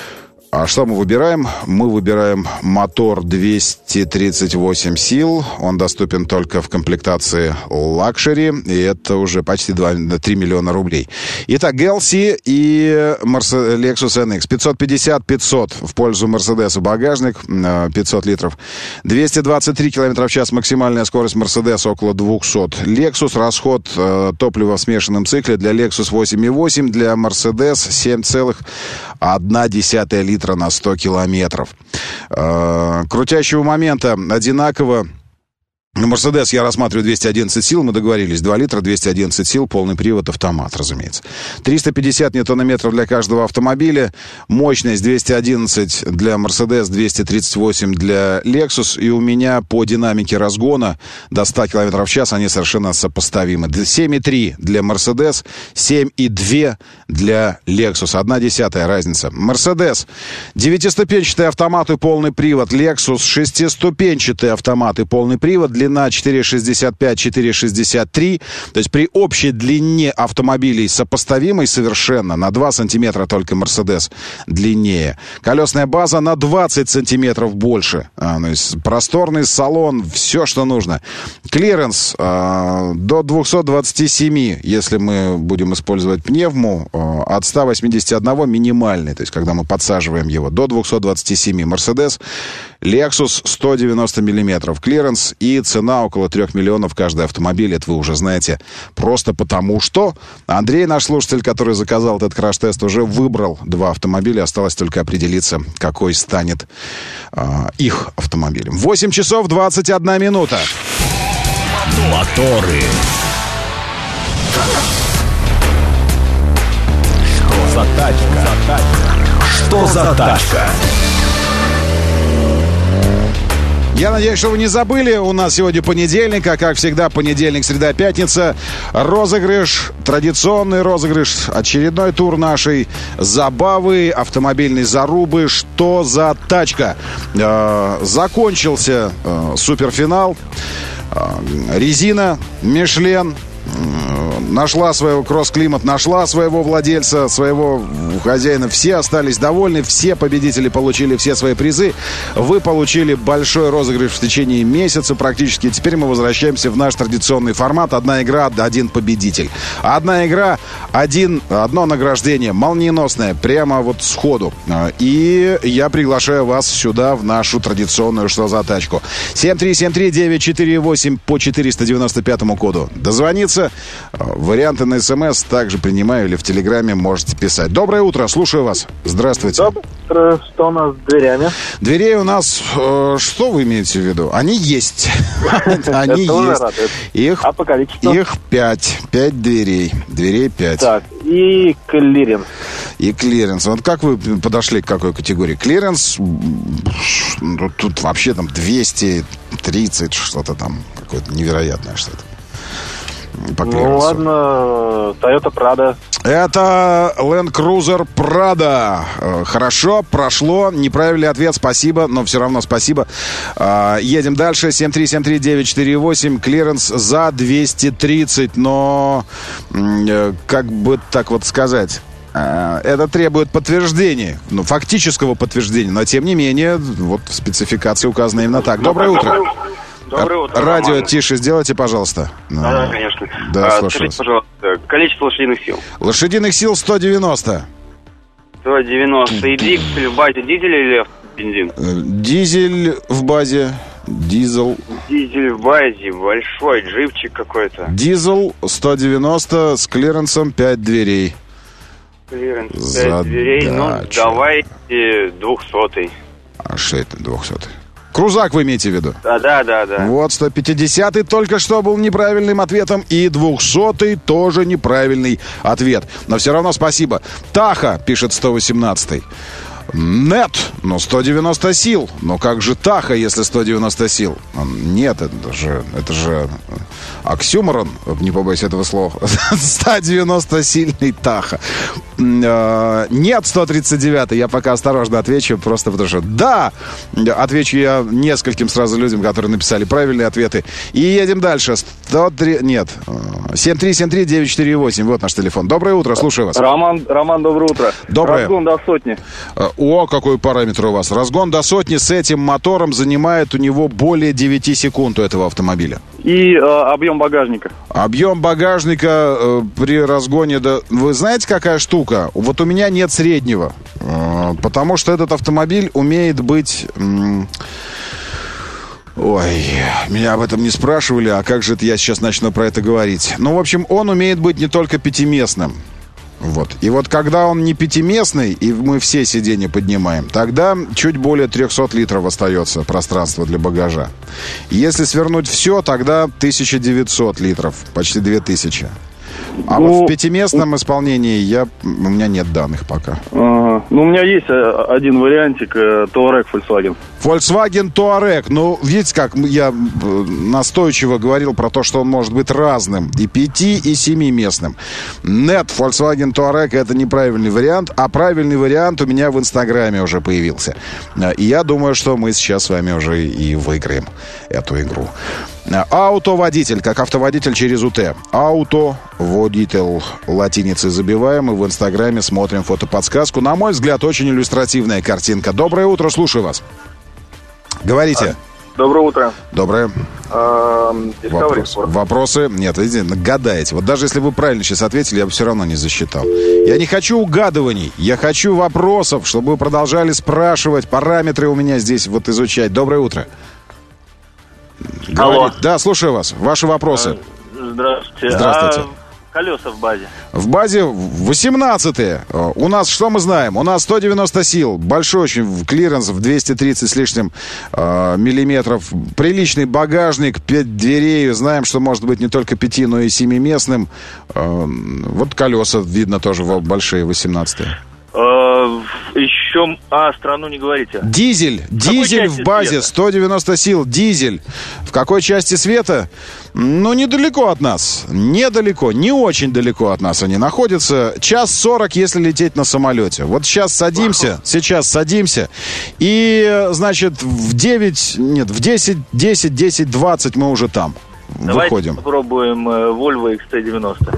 А что мы выбираем? Мы выбираем мотор двести тридцать восемь сил. Он доступен только в комплектации лакшери. И это уже почти три миллиона рублей. Итак, джи эл си и Lexus эн икс. пятьсот пятьдесят пятьсот в пользу Мерседеса багажник. пятьсот литров. двести двадцать три километра в час максимальная скорость Мерседеса около двухсот. Lexus расход э, топлива в смешанном цикле. Для Lexus восемь и восемь. Для Mercedes семь целых одна десятая литра на сто километров. Э, крутящего момента одинаково. Мерседес я рассматриваю двести одиннадцать сил, мы договорились, два литра, двести одиннадцать сил, полный привод, автомат, разумеется. триста пятьдесят ньютон-метров для каждого автомобиля, мощность двести одиннадцать для Mercedes, двести тридцать восемь для Lexus, и у меня по динамике разгона до ста километров в час они совершенно сопоставимы. семь и три для Mercedes, семь и два для Lexus, одна десятая разница. Mercedes девятиступенчатый автомат и полный привод, Lexus шестиступенчатый автомат и полный привод, длина четыре шестьдесят пять - четыре шестьдесят три, то есть при общей длине автомобилей сопоставимой совершенно, на два сантиметра только Mercedes длиннее. Колесная база на двадцать сантиметров больше, а, то есть просторный салон, все, что нужно. Клиренс а, до двухсот двадцати семи, если мы будем использовать пневму, а, от ста восьмидесяти одного минимальный, то есть когда мы подсаживаем его, до двухсот двадцати семи. Mercedes, Lexus сто девяносто миллиметров клиренс и цена около трех миллионов каждый автомобиль. Это вы уже знаете. Просто потому что Андрей, наш слушатель, который заказал этот краш-тест, уже выбрал два автомобиля. Осталось только определиться, какой станет э, их автомобилем. восемь часов двадцать одна минута. Моторы. Что за тачка? Что за тачка? Я надеюсь, что вы не забыли. У нас сегодня понедельник, а как всегда, понедельник, среда, пятница. Розыгрыш, традиционный розыгрыш, очередной тур нашей забавы, автомобильной зарубы. Что за тачка? Э, закончился э, суперфинал. Э, резина, Мишлен. Нашла своего, Кросс-Климат нашла своего владельца, своего хозяина. Все остались довольны, все победители получили все свои призы. Вы получили большой розыгрыш в течение месяца практически. Теперь мы возвращаемся в наш традиционный формат. Одна игра, один победитель. Одна игра, один, одно награждение. Молниеносное, прямо вот сходу. И я приглашаю вас сюда, в нашу традиционную «Что за тачку». семь три семь три девять четыре восемь по четыреста девяносто пятому коду. Дозвониться. Варианты на СМС также принимаю или в Телеграме можете писать. Доброе утро, слушаю вас. Здравствуйте. Доброе утро. Что у нас с дверями? Дверей у нас, э, что вы имеете в виду? Они есть. Они есть. Их, а по количеству? Их пять. Пять дверей. Дверей пять. Так, и клиренс. И клиренс. Вот как вы подошли к какой категории? Клиренс, тут вообще там двести тридцать, что-то там, какое-то невероятное что-то. По ну ладно, Toyota Prado. Это Land Cruiser Prado. Хорошо, прошло. Неправильный ответ, спасибо, но все равно спасибо. Едем дальше. семь три семь три девять четыре восемь. Клиренс за двести тридцать. Но, как бы так вот сказать, это требует подтверждения, ну, фактического подтверждения. Но, тем не менее, вот в спецификации указано именно так. Доброе утро. Доброе утро. Радио Роман. Тише сделайте, пожалуйста. Да, да, конечно. Да, а, слушаю скажите, пожалуйста, количество лошадиных сил. Лошадиных сил сто девяносто. сто девяносто. И двигатель в базе дизель или бензин? Дизель в базе. Дизель. Дизель в базе. Большой джипчик какой-то. Дизель сто девяносто с клиренсом пять дверей. Клиренс пять дверей. Ну, давайте двухсотый. А что это двухсотый? Крузак вы имеете в виду? Да, да, да, да. Вот сто пятидесятый только что был неправильным ответом. И двухсотый тоже неправильный ответ. Но все равно спасибо. Таха, пишет сто восемнадцатый. Нет, но сто девяносто сил. Но как же Таха, если сто девяносто сил? Нет, это же, это же оксюморон, не побоюсь этого слова. сто девяносто сильный Таха. Нет, сто тридцать девятый. Я пока осторожно отвечу, просто потому что да, отвечу я нескольким сразу людям, которые написали правильные ответы. И едем дальше. сто три... Нет. семь три семь три девять четыре восемь. Вот наш телефон. Доброе утро, слушаю вас. Роман, Роман, доброе утро. Доброе. Разгон до сотни. О, какой параметр у вас. Разгон до сотни с этим мотором занимает у него более девяти секунд у этого автомобиля. И э, объем багажника. Объем багажника э, при разгоне до... Вы знаете, какая штука? Вот у меня нет среднего. Э, потому что этот автомобиль умеет быть... М- Ой, меня об этом не спрашивали, а как же это я сейчас начну про это говорить? Ну, в общем, он умеет быть не только пятиместным. Вот. И вот когда он не пятиместный, и мы все сиденья поднимаем, тогда чуть более триста литров остается пространства для багажа. Если свернуть все, тогда тысяча девятьсот литров, почти две тысячи. А ну, вот в пятиместном исполнении я, у меня нет данных пока. Ага. Ну, у меня есть один вариантик, Touareg Volkswagen. Volkswagen Touareg. Ну, видите, как я настойчиво говорил про то, что он может быть разным. И пяти, и семиместным. Нет, Volkswagen Touareg — это неправильный вариант, а правильный вариант у меня в Инстаграме уже появился. И я думаю, что мы сейчас с вами уже и выиграем эту игру. Автоводитель, как автоводитель через УТ. Автоводитель латиницей забиваем и в Инстаграме смотрим фотоподсказку. На мой взгляд, очень иллюстративная картинка. Доброе утро, слушаю вас. Говорите. Доброе утро. Доброе. Вопрос. Вопросы? Нет, видите, гадаете. Вот даже если вы правильно сейчас ответили, я бы все равно не засчитал. Я не хочу угадываний, я хочу вопросов, чтобы вы продолжали спрашивать. Параметры у меня здесь вот изучать. Доброе утро. Алло. Говорит. Да, слушаю вас. Ваши вопросы. Здравствуйте. Здравствуйте. А колеса в базе? В базе восемнадцатые. У нас что мы знаем? У нас сто девяносто сил. Большой очень клиренс в двести тридцать с лишним э, миллиметров. Приличный багажник, пять дверей. Знаем, что может быть не только пяти, но и семиместным. Э, вот колеса видно тоже большие, восемнадцатые. Еще... А, страну не говорите. Дизель. Дизель в базе. Света? сто девяносто сил. Дизель. В какой части света? Ну, недалеко от нас. Недалеко. Не очень далеко от нас они находятся. Час сорок, если лететь на самолете. Вот сейчас садимся. Сейчас садимся. И, значит, в девять... Нет, в десять, десять, десять, двадцать мы уже там. Давайте выходим. Попробуем Volvo икс ти девяносто.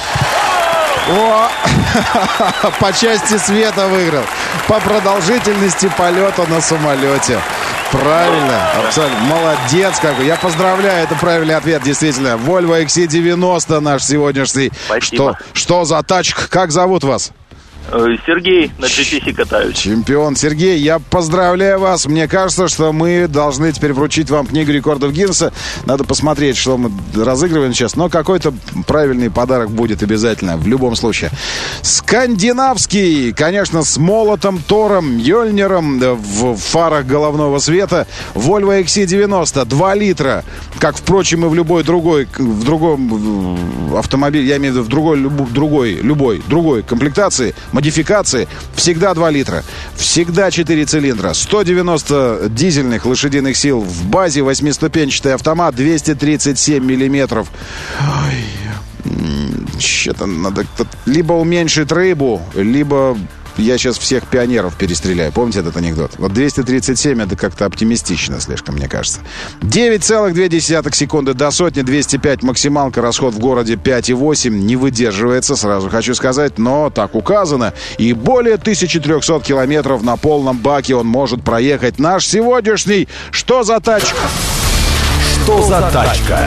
О, по части света выиграл. По продолжительности полета на самолете. Правильно, абсолютно. Молодец какой. Я поздравляю, это правильный ответ, действительно. Volvo икс ти девяносто наш сегодняшний. Спасибо. Что, что за тачка? Как зовут вас? Сергей, на джи ти си катаюсь. Чемпион Сергей, я поздравляю вас. Мне кажется, что мы должны теперь вручить вам книгу рекордов Гиннесса. Надо посмотреть, что мы разыгрываем сейчас. Но какой-то правильный подарок будет обязательно, в любом случае. Скандинавский, конечно, с молотом, Тором, Йольнером в фарах головного света. Volvo икс ти девяносто, два литра. Как, впрочем, и в любой другой, в другом автомобиле, я имею в виду в другой, другой, любой, другой комплектации, модификации, всегда два литра, всегда четыре цилиндра, сто девяносто дизельных лошадиных сил в базе, восьмиступенчатый автомат, двести тридцать семь миллиметров. Ой, что-то надо либо уменьшить рыбу, либо я сейчас всех пионеров перестреляю. Помните этот анекдот? Вот двести тридцать семь это как-то оптимистично слишком, мне кажется. девять целых две десятых секунды до сотни, двести пять максималка, расход в городе пять целых восемь. Не выдерживается, сразу хочу сказать, но так указано. И более тысяча триста километров на полном баке он может проехать. Наш сегодняшний «Что за тачка?» Что за тачка?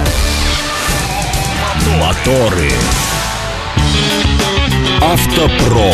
Моторы. Автопром.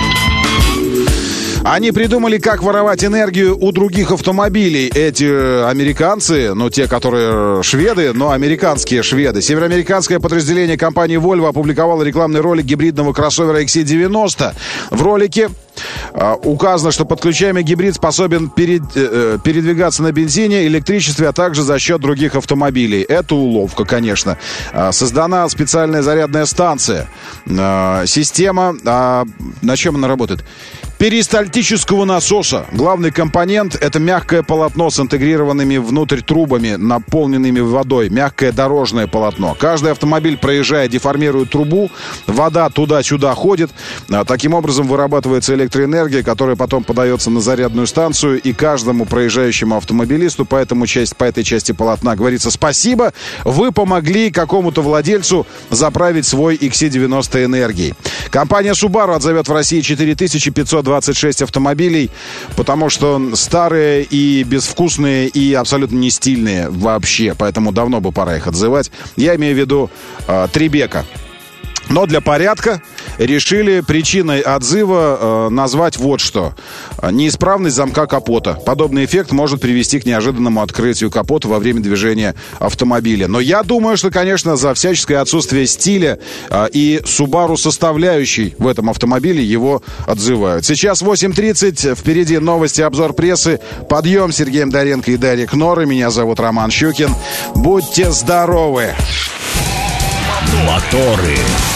Они придумали, как воровать энергию у других автомобилей. Эти американцы, ну, те, которые шведы, но американские шведы. Североамериканское подразделение компании Volvo опубликовало рекламный ролик гибридного кроссовера икс ти девяносто. В ролике э, указано, что подключаемый гибрид способен перед, э, передвигаться на бензине, электричестве, а также за счет других автомобилей. Это уловка, конечно. Э, создана специальная зарядная станция. Э, система, э, на чем она работает? Перистальтического насоса. Главный компонент — это мягкое полотно с интегрированными внутрь трубами, наполненными водой. Мягкое дорожное полотно. Каждый автомобиль, проезжая, деформирует трубу. Вода туда-сюда ходит. Таким образом вырабатывается электроэнергия, которая потом подается на зарядную станцию. И каждому проезжающему автомобилисту по, этому части, по этой части полотна говорится: спасибо, вы помогли какому-то владельцу заправить свой икс ти девяносто энергией. Компания Subaru отзовет в России четыре тысячи пятьсот двадцать шесть автомобилей, потому что старые и безвкусные, и абсолютно не стильные вообще. Поэтому давно бы пора их отзывать. Я имею в виду э, Трибека. Но для порядка решили причиной отзыва э, назвать вот что. Неисправность замка капота. Подобный эффект может привести к неожиданному открытию капота во время движения автомобиля. Но я думаю, что, конечно, за всяческое отсутствие стиля э, и Subaru составляющей в этом автомобиле его отзывают. Сейчас восемь тридцать. Впереди новости, обзор прессы. Подъем с Сергеем Доренко и Дарьей Кнорой. Меня зовут Роман Щукин. Будьте здоровы! Моторы.